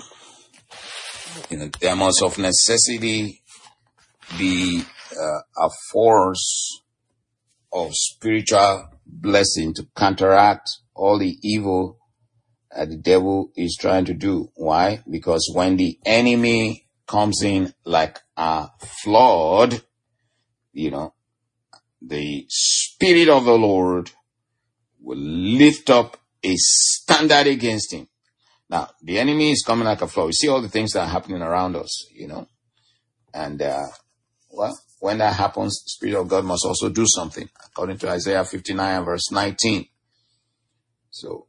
You know, there must of necessity be uh, a force of spiritual blessing to counteract all the evil that the devil is trying to do. Why? Because when the enemy comes in like a flood, you know, the Spirit of the Lord will lift up a standard against him. Now, the enemy is coming like a flood. We see all the things that are happening around us, you know, and, uh, well, when that happens, the Spirit of God must also do something, according to Isaiah fifty-nine, verse nineteen. So,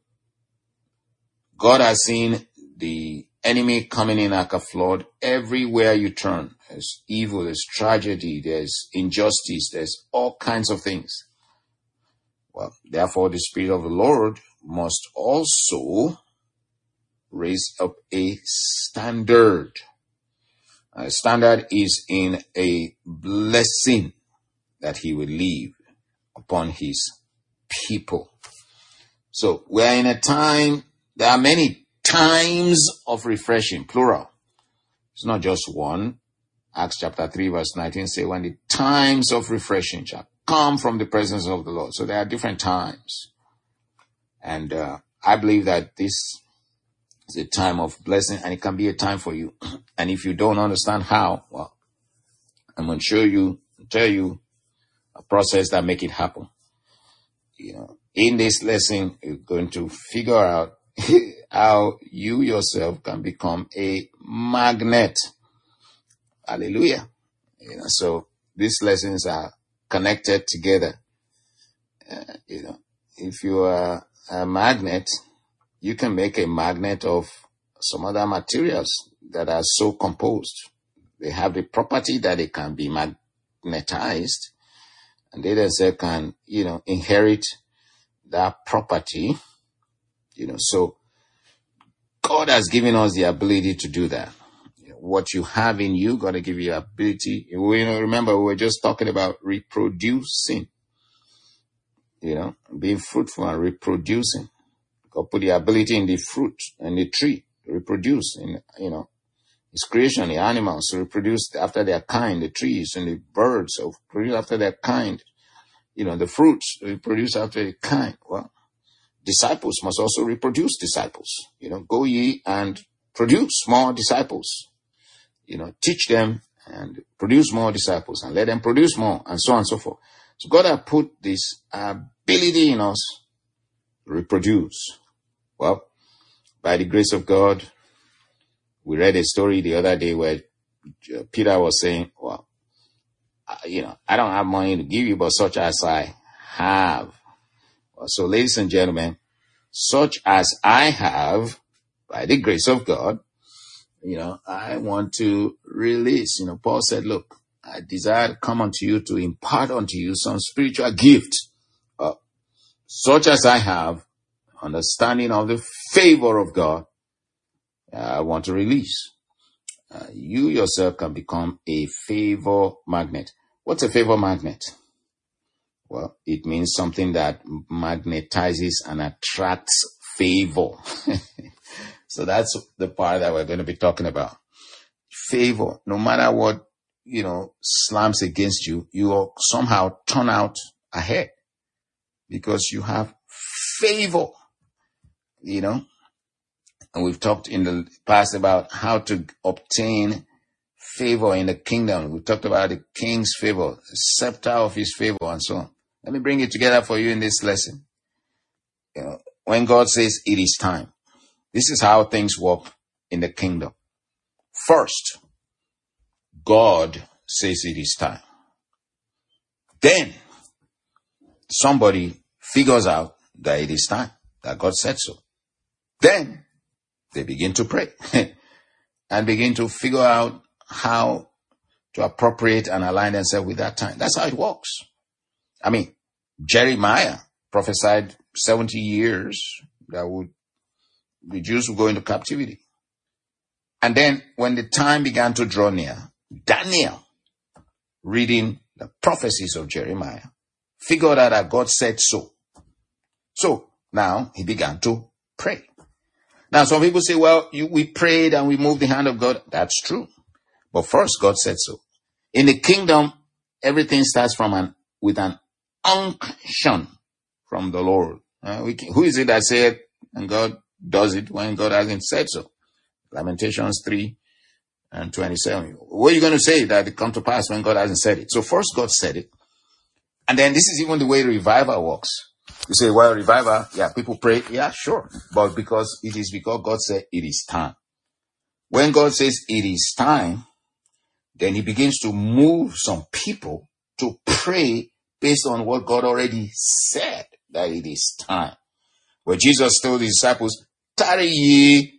God has seen the enemy coming in like a flood everywhere you turn. There's evil, there's tragedy, there's injustice, there's all kinds of things. Well, therefore, the Spirit of the Lord must also raise up a standard. A standard is in a blessing that he will leave upon his people. So we're in a time, there are many times of refreshing, plural. It's not just one. Acts chapter three verse nineteen say, when the times of refreshing shall come from the presence of the Lord. So there are different times. And uh, I believe that this is a time of blessing, and it can be a time for you. And if you don't understand how, well, I'm going to show you, tell you a process that make it happen. You know, in this lesson, you're going to figure out how you yourself can become a magnet. Hallelujah. You know, so these lessons are connected together. Uh, you know, if you are a magnet, you can make a magnet of some other materials that are so composed. They have the property that they can be magnetized, and they themselves can, you know, inherit that property. You know, so God has given us the ability to do that. What you have in you, God will give you the ability. You know, remember, we were just talking about reproducing, you know, being fruitful and reproducing. God put the ability in the fruit and the tree to reproduce, in, you know, His creation, the animals to reproduce after their kind, the trees and the birds to produce after their kind, you know, the fruits to reproduce after their kind. Well, disciples must also reproduce disciples. You know, go ye and produce more disciples. You know, teach them and produce more disciples and let them produce more, and so on and so forth. So God has put this ability in us to reproduce. Well, by the grace of God, we read a story the other day where Peter was saying, well, you know, I don't have money to give you, but such as I have. So, ladies and gentlemen, such as I have, by the grace of God, you know, I want to release. You know, Paul said, look, I desire to come unto you to impart unto you some spiritual gift, uh, such as I have, understanding of the favor of God. uh, I want to release. Uh, you yourself can become a favor magnet. What's a favor magnet? Well, it means something that magnetizes and attracts favor. So that's the part that we're going to be talking about. Favor. No matter what, you know, slams against you, you will somehow turn out ahead because you have favor, you know. And we've talked in the past about how to obtain favor in the kingdom. We talked about the king's favor, the scepter of his favor, and so on. Let me bring it together for you in this lesson. You know, when God says it is time, this is how things work in the kingdom. First, God says it is time. Then, somebody figures out that it is time, that God said so. Then, they begin to pray and begin to figure out how to appropriate and align themselves with that time. That's how it works. I mean, Jeremiah prophesied seventy years that would the Jews would go into captivity. And then when the time began to draw near, Daniel, reading the prophecies of Jeremiah, figured out that God said so. So now he began to pray. Now some people say, well, you, we prayed and we moved the hand of God. That's true. But first God said so. In the kingdom, everything starts from an with an unction from the Lord. Uh, we can, who is it that said, and God does it when God hasn't said so? Lamentations three and twenty-seven. What are you going to say that it come to pass when God hasn't said it? So first God said it. And then this is even the way revival works. You say, well, revival, yeah, people pray. Yeah, sure. But because it is because God said it is time. When God says it is time, then he begins to move some people to pray based on what God already said, that it is time. Where Jesus told his disciples, tarry ye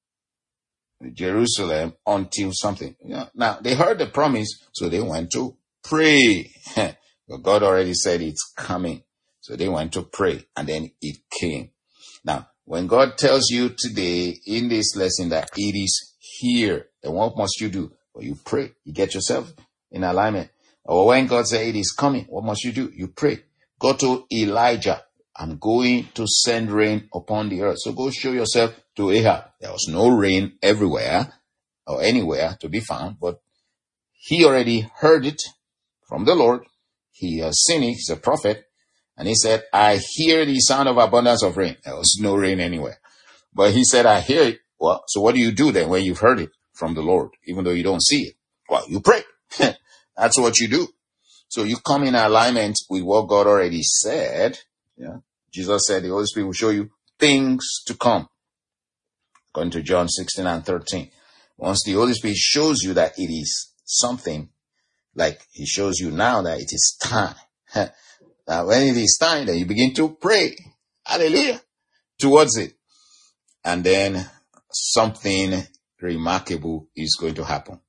in Jerusalem until something. You know, now, they heard the promise, so they went to pray. But God already said it's coming. So they went to pray, and then it came. Now, when God tells you today in this lesson that it is here, then what must you do? Well, you pray. You get yourself in alignment. Or when God said it is coming, what must you do? You pray. Go to Elijah. I'm going to send rain upon the earth. So go show yourself to Ahab. There was no rain everywhere or anywhere to be found, but he already heard it from the Lord. He has seen it. He's a prophet. And he said, I hear the sound of abundance of rain. There was no rain anywhere. But he said, I hear it. Well, so what do you do then when you've heard it from the Lord, even though you don't see it? Well, you pray. That's what you do. So you come in alignment with what God already said. Yeah. Jesus said the Holy Spirit will show you things to come. According to John sixteen and thirteen. Once the Holy Spirit shows you that it is something, like he shows you now that it is time. Now, when it is time, then you begin to pray. Hallelujah. Towards it. And then something remarkable is going to happen.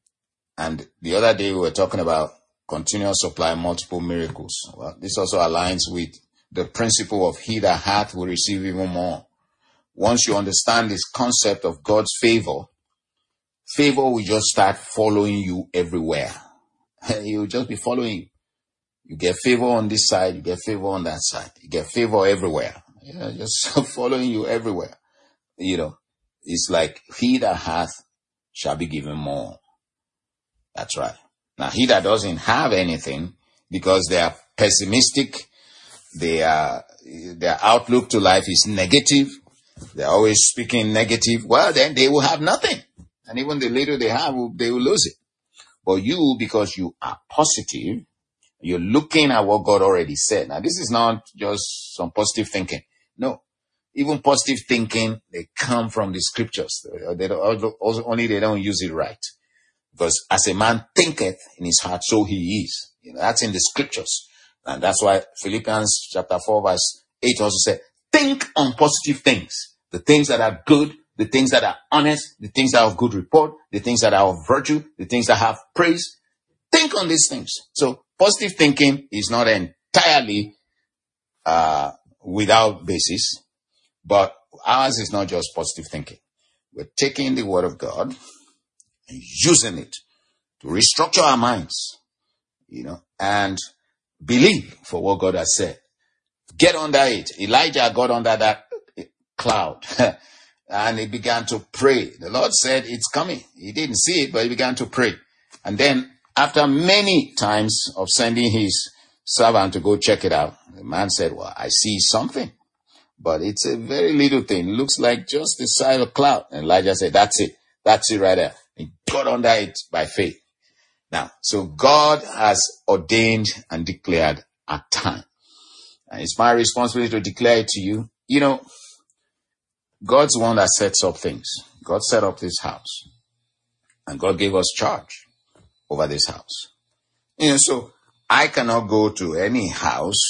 And the other day we were talking about continuous supply, multiple miracles. Well, this also aligns with the principle of he that hath will receive even more. Once you understand this concept of God's favor, favor will just start following you everywhere. He will just be following you. You get favor on this side, you get favor on that side. You get favor everywhere. Yeah, just following you everywhere. You know, it's like he that hath shall be given more. That's right. Now, he that doesn't have anything, because they are pessimistic, they are, their outlook to life is negative, they're always speaking negative, well, then they will have nothing. And even the little they have, they will lose it. But you, because you are positive, you're looking at what God already said. Now, this is not just some positive thinking. No. Even positive thinking, they come from the scriptures. They don't, also, only they don't use it right. Because as a man thinketh in his heart, so he is. You know, that's in the scriptures. And that's why Philippians chapter four verse eight also said, think on positive things. The things that are good, the things that are honest, the things that are of good report, the things that are of virtue, the things that have praise. Think on these things. So positive thinking is not entirely uh, without basis, but ours is not just positive thinking. We're taking the word of God and using it to restructure our minds, you know, and believe for what God has said. Get under it. Elijah got under that cloud and he began to pray. The Lord said, it's coming. He didn't see it, but he began to pray. And then after many times of sending his servant to go check it out, the man said, well, I see something, but it's a very little thing. It looks like just the size of a cloud. And Elijah said, that's it. That's it right there. He got under it by faith. Now, so God has ordained and declared a time. And it's my responsibility to declare it to you. You know, God's the one that sets up things. God set up this house. And God gave us charge over this house. You know, so I cannot go to any house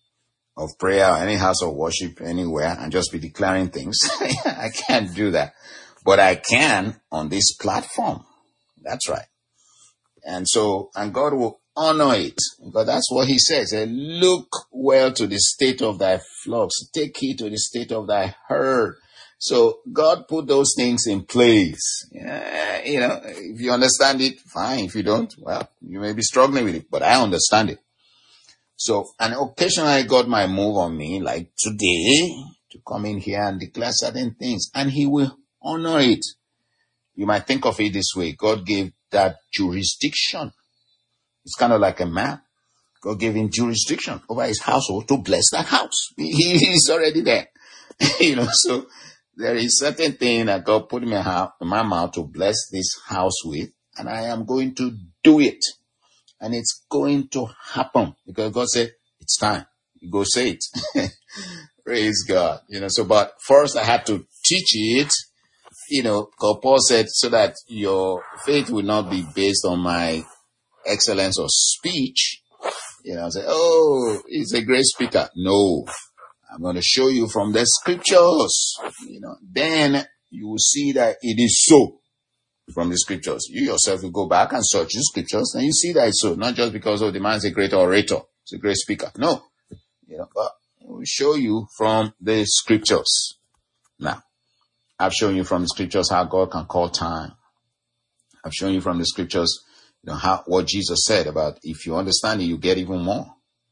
of prayer or any house of worship anywhere and just be declaring things. I can't do that. But I can on this platform. That's right. And so, and God will honor it. Because that's what he says. Look well to the state of thy flocks. Take heed to the state of thy herd. So God put those things in place. Yeah, you know, if you understand it, fine. If you don't, well, you may be struggling with it, but I understand it. So, and occasionally God might move on me, like today, to come in here and declare certain things, and he will honor it. You might think of it this way. God gave that jurisdiction. It's kind of like a map. God gave him jurisdiction over his household to bless that house. He, he's already there. You know, so there is certain thing that God put in my, house, in my mouth to bless this house with, and I am going to do it. And it's going to happen because God said, it's time. You go say it. Praise God. You know, so, but first I had to teach it, you know, because Paul said, so that your faith will not be based on my excellence of speech. You know, say, oh, he's a great speaker. No. I'm going to show you from the scriptures, you know, then you will see that it is so from the scriptures. You yourself will go back and search the scriptures and you see that it's so, not just because, oh, the man's a great orator, he's a great speaker. No, you know, but we'll show you from the scriptures. Now, I've shown you from the scriptures how God can call time. I've shown you from the scriptures, you know, how, what Jesus said about if you understand it, you get even more.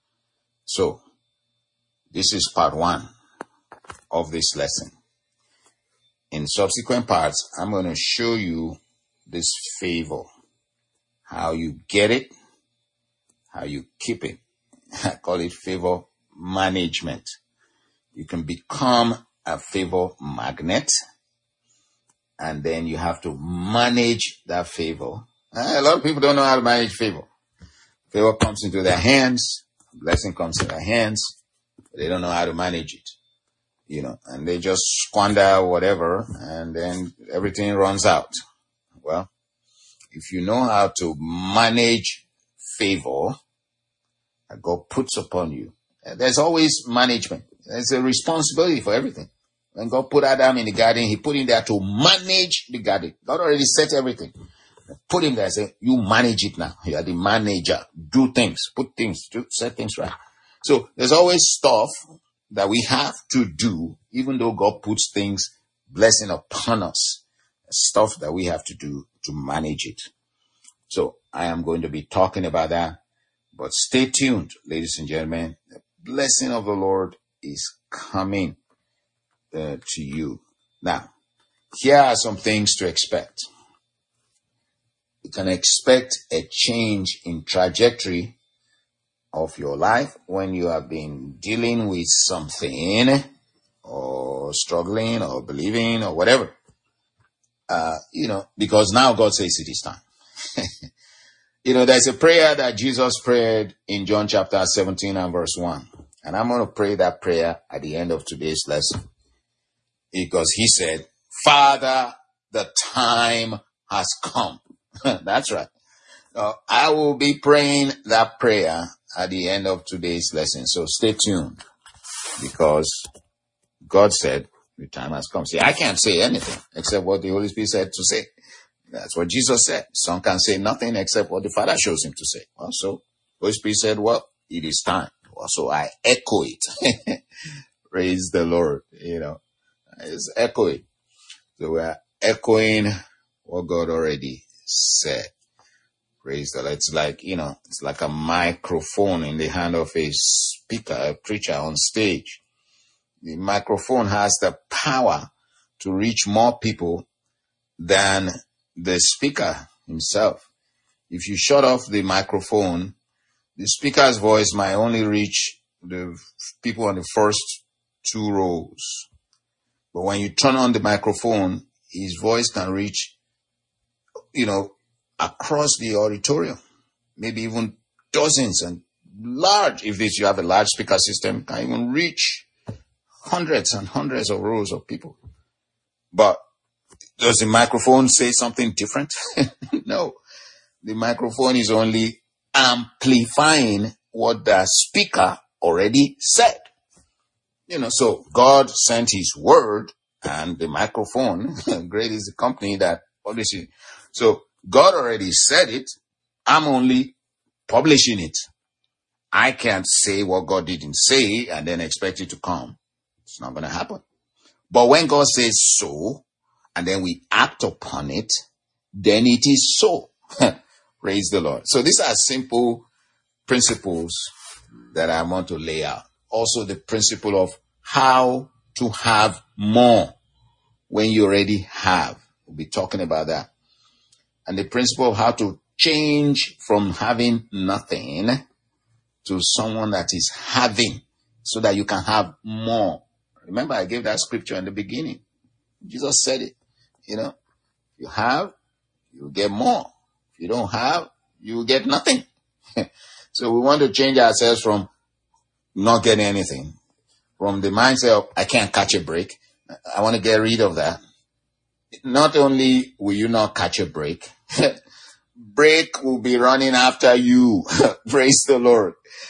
So, this is part one of this lesson. In subsequent parts, I'm going to show you this favor, how you get it, how you keep it. I call it favor management. You can become a favor magnet, and then you have to manage that favor. A lot of people don't know how to manage favor. Favor comes into their hands, blessing comes in their hands. They don't know how to manage it, you know, and they just squander whatever, and then everything runs out. Well, if you know how to manage favor that God puts upon you, there's always management. There's a responsibility for everything. When God put Adam in the garden, he put him there to manage the garden. God already set everything. Put him there and say, you manage it now. You are the manager. Do things, put things, do, set things right. So there's always stuff that we have to do, even though God puts things, blessing upon us, stuff that we have to do to manage it. So I am going to be talking about that, but stay tuned, ladies and gentlemen. The blessing of the Lord is coming uh, to you. Now, here are some things to expect. You can expect a change in trajectory of your life when you have been dealing with something or struggling or believing or whatever. Uh, you know, because now God says it is time. You know, there's a prayer that Jesus prayed in John chapter seventeen and verse one. And I'm going to pray that prayer at the end of today's lesson. Because he said, Father, the time has come. That's right. Uh, I will be praying that prayer at the end of today's lesson. So stay tuned, because God said the time has come. See, I can't say anything except what the Holy Spirit said to say. That's what Jesus said. Son can say nothing except what the Father shows him to say. Well, so Holy Spirit said, well, it is time. Well, so I echo it. Praise the Lord. You know, it's echoing. So we're echoing what God already said. Praise the Lord. It's like, you know, it's like a microphone in the hand of a speaker, a preacher on stage. The microphone has the power to reach more people than the speaker himself. If you shut off the microphone, the speaker's voice might only reach the people on the first two rows. But when you turn on the microphone, his voice can reach you know, across the auditorium, maybe even dozens and large, if this, you have a large speaker system, can even reach hundreds and hundreds of rows of people. But does the microphone say something different? No. The microphone is only amplifying what the speaker already said. You know, so God sent his word, and the microphone, great is the company that publishes. So God already said it. I'm only publishing it. I can't say what God didn't say and then expect it to come. It's not going to happen. But when God says so, and then we act upon it, then it is so. Praise the Lord. So these are simple principles that I want to lay out. Also the principle of how to have more when you already have. We'll be talking about that. And the principle of how to change from having nothing to someone that is having, so that you can have more. Remember, I gave that scripture in the beginning. Jesus said it. You know, you have, you get more. If you don't have, you get nothing. So we want to change ourselves from not getting anything, from the mindset of I can't catch a break. I want to get rid of that. Not only will you not catch a break, break will be running after you. Praise the Lord.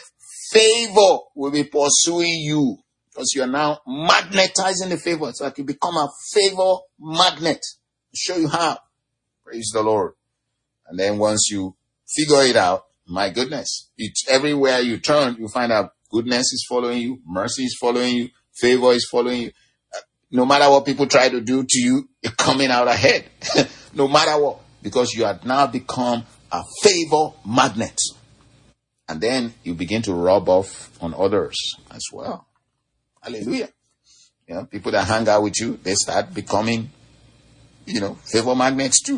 Favor will be pursuing you, because you are now magnetizing the favor. It's like you become a favor magnet. I'll show you how. Praise the Lord. And then once you figure it out, my goodness, it's everywhere you turn, you find out goodness is following you, mercy is following you, favor is following you. No matter what people try to do to you, you're coming out ahead. No matter what, because you have now become a favor magnet. And then you begin to rub off on others as well. Hallelujah. You know, people that hang out with you, they start becoming, you know, favor magnets too.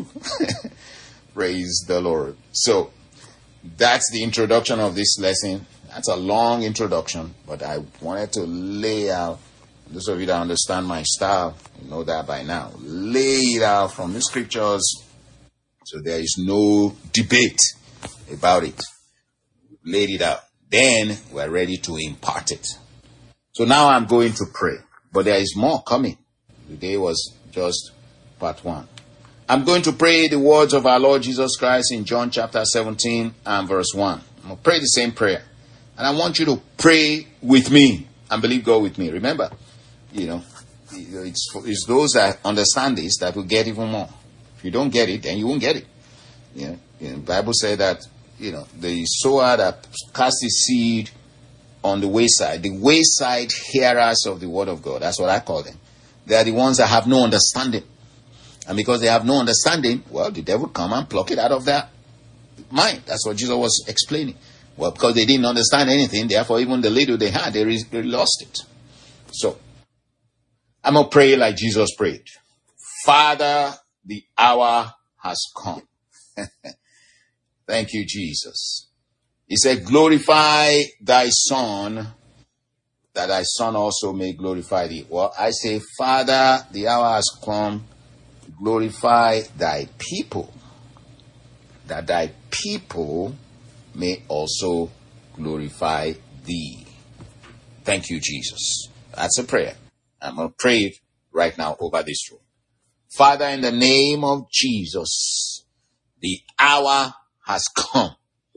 Praise the Lord. So that's the introduction of this lesson. That's a long introduction, but I wanted to lay out, those of you that understand my style, you know that by now, lay it out from the scriptures so there is no debate about it. Laid it out. Then we're ready to impart it. So now I'm going to pray, but there is more coming. Today was just part one. I'm going to pray the words of our Lord Jesus Christ in John chapter seventeen and verse one. I'm going to pray the same prayer. And I want you to pray with me and believe God with me. Remember, you know, it's, it's those that understand this that will get even more. If you don't get it, then you won't get it. You know, you know, the Bible said that, you know, the sower that casts his seed on the wayside, the wayside hearers of the word of God, that's what I call them. They are the ones that have no understanding. And because they have no understanding, well, the devil come and pluck it out of their mind. That's what Jesus was explaining. Well, because they didn't understand anything, therefore even the little they had, they, re- they lost it. So, I'm going to pray like Jesus prayed. Father, the hour has come. Thank you, Jesus. He said, glorify thy Son, that thy Son also may glorify thee. Well, I say, Father, the hour has come. Glorify thy people, that thy people may also glorify thee. Thank you, Jesus. That's a prayer. I'm going to pray it right now over this room. Father, in the name of Jesus, the hour has come.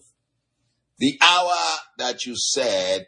The hour that you said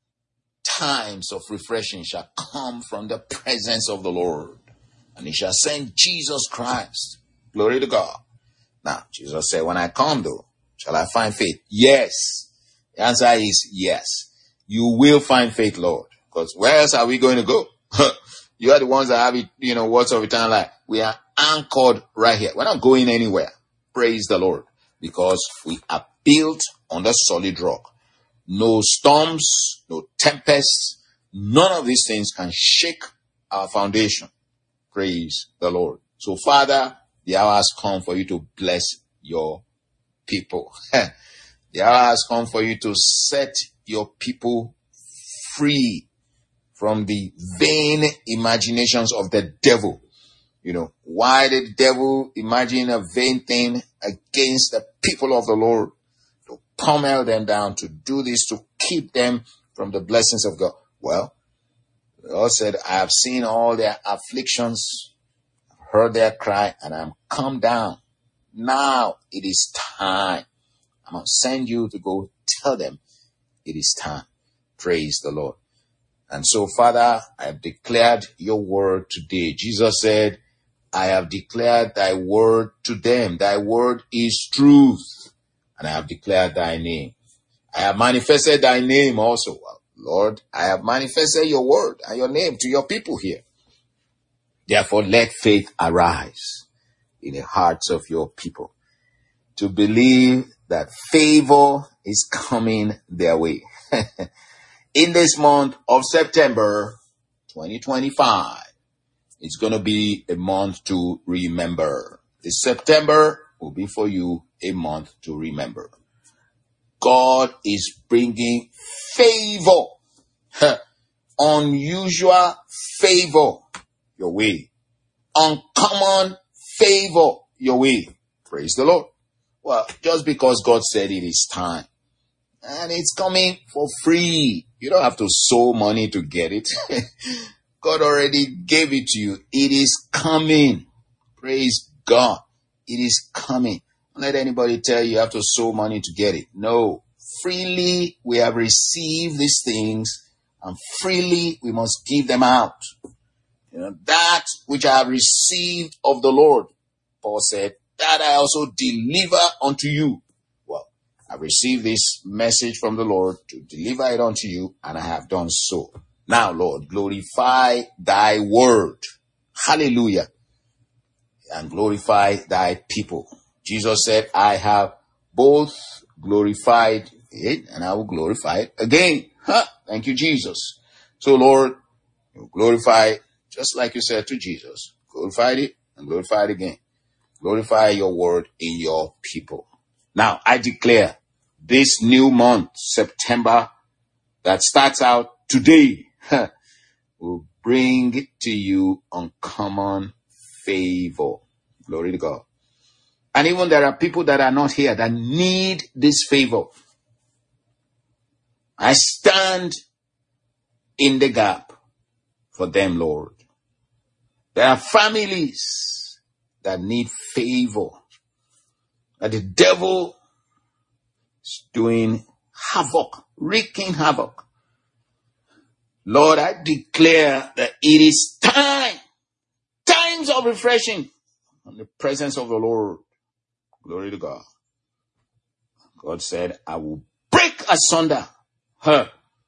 times of refreshing shall come from the presence of the Lord. And he shall send Jesus Christ. Glory to God. Now, Jesus said, when I come though, shall I find faith? Yes. The answer is yes. You will find faith, Lord. Because where else are we going to go? You are the ones that have it, you know, words of eternal life. We are anchored right here. We're not going anywhere. Praise the Lord. Because we are built on the solid rock. No storms, no tempests, none of these things can shake our foundation. Praise the Lord. So, Father, the hour has come for you to bless your people. The hour has come for you to set your people free from the vain imaginations of the devil. You know, why the devil imagine a vain thing against the people of the Lord, to pummel them down, to do this, to keep them from the blessings of God? Well, the Lord said, I have seen all their afflictions, heard their cry, and I'm come down. Now it is time. I'm going to send you to go tell them it is time. Praise the Lord. And so, Father, I have declared your word today. Jesus said, I have declared thy word to them. Thy word is truth. And I have declared thy name. I have manifested thy name also. Lord, I have manifested your word and your name to your people here. Therefore, let faith arise in the hearts of your people to believe that favor is coming their way. In this month of September twenty twenty-five, it's going to be a month to remember. This September will be for you a month to remember. God is bringing favor, unusual favor your way, uncommon favor your way. Praise the Lord. Well, just because God said it is time, and it's coming for free. You don't have to sow money to get it. God already gave it to you. It is coming. Praise God. It is coming. Don't let anybody tell you you have to sow money to get it. No. Freely we have received these things, and freely we must give them out. You know, that which I have received of the Lord, Paul said, that I also deliver unto you. Well, I received this message from the Lord to deliver it unto you, and I have done so. Now, Lord, glorify thy word. Hallelujah. And glorify thy people. Jesus said, I have both glorified it, and I will glorify it again. Huh? Thank you, Jesus. So, Lord, you glorify, just like you said to Jesus, glorified it and glorify it again. Glorify your word in your people. Now, I declare this new month, September, that starts out today, will bring to you uncommon favor. Glory to God. And even there are people that are not here that need this favor. I stand in the gap for them, Lord. There are families that need favor. That the devil is doing havoc, wreaking havoc. Lord, I declare that it is time, times of refreshing in the presence of the Lord. Glory to God. God said, I will break asunder her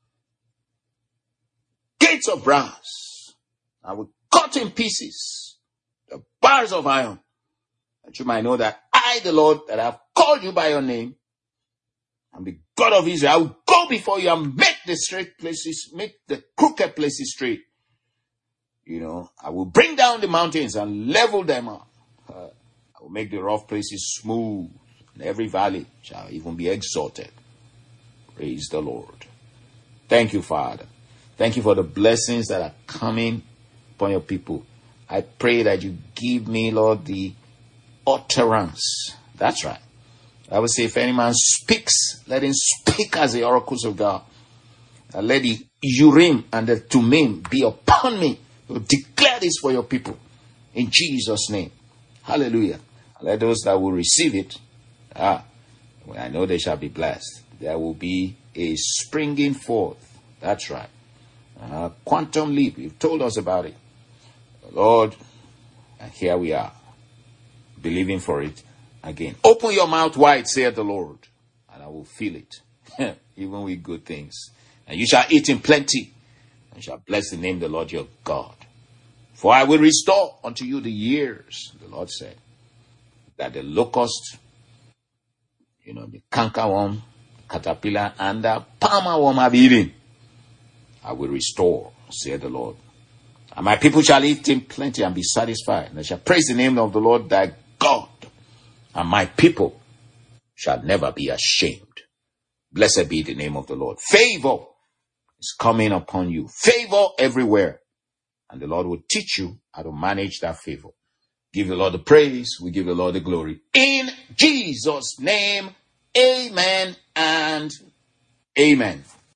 gates of brass. I will cut in pieces the bars of iron, that you might know that I, the Lord, that I have called you by your name, I'm the God of Israel. I will go before you and make the straight places, make the crooked places straight. You know, I will bring down the mountains and level them up. Uh, I will make the rough places smooth, and every valley shall even be exalted. Praise the Lord. Thank you, Father. Thank you for the blessings that are coming upon your people. I pray that you give me, Lord, the utterance. That's right. I will say, if any man speaks, let him speak as the oracles of God. And let the Urim and the Tumim be upon me to declare this for your people. In Jesus' name. Hallelujah. And let those that will receive it, ah, I know they shall be blessed. There will be a springing forth. That's right. Uh, quantum leap. You've told us about it. Lord, and here we are, believing for it again. Open your mouth wide, saith the Lord, and I will fill it, even with good things. And you shall eat in plenty, and shall bless the name of the Lord your God. For I will restore unto you the years, the Lord said, that the locust, you know, the cankerworm, caterpillar, and the palmer worm have eaten. I will restore, saith the Lord. And my people shall eat in plenty and be satisfied. And they shall praise the name of the Lord thy God. And my people shall never be ashamed. Blessed be the name of the Lord. Favor is coming upon you. Favor everywhere. And the Lord will teach you how to manage that favor. give the Lord the praise. We give the Lord the glory. In Jesus' name, amen and amen.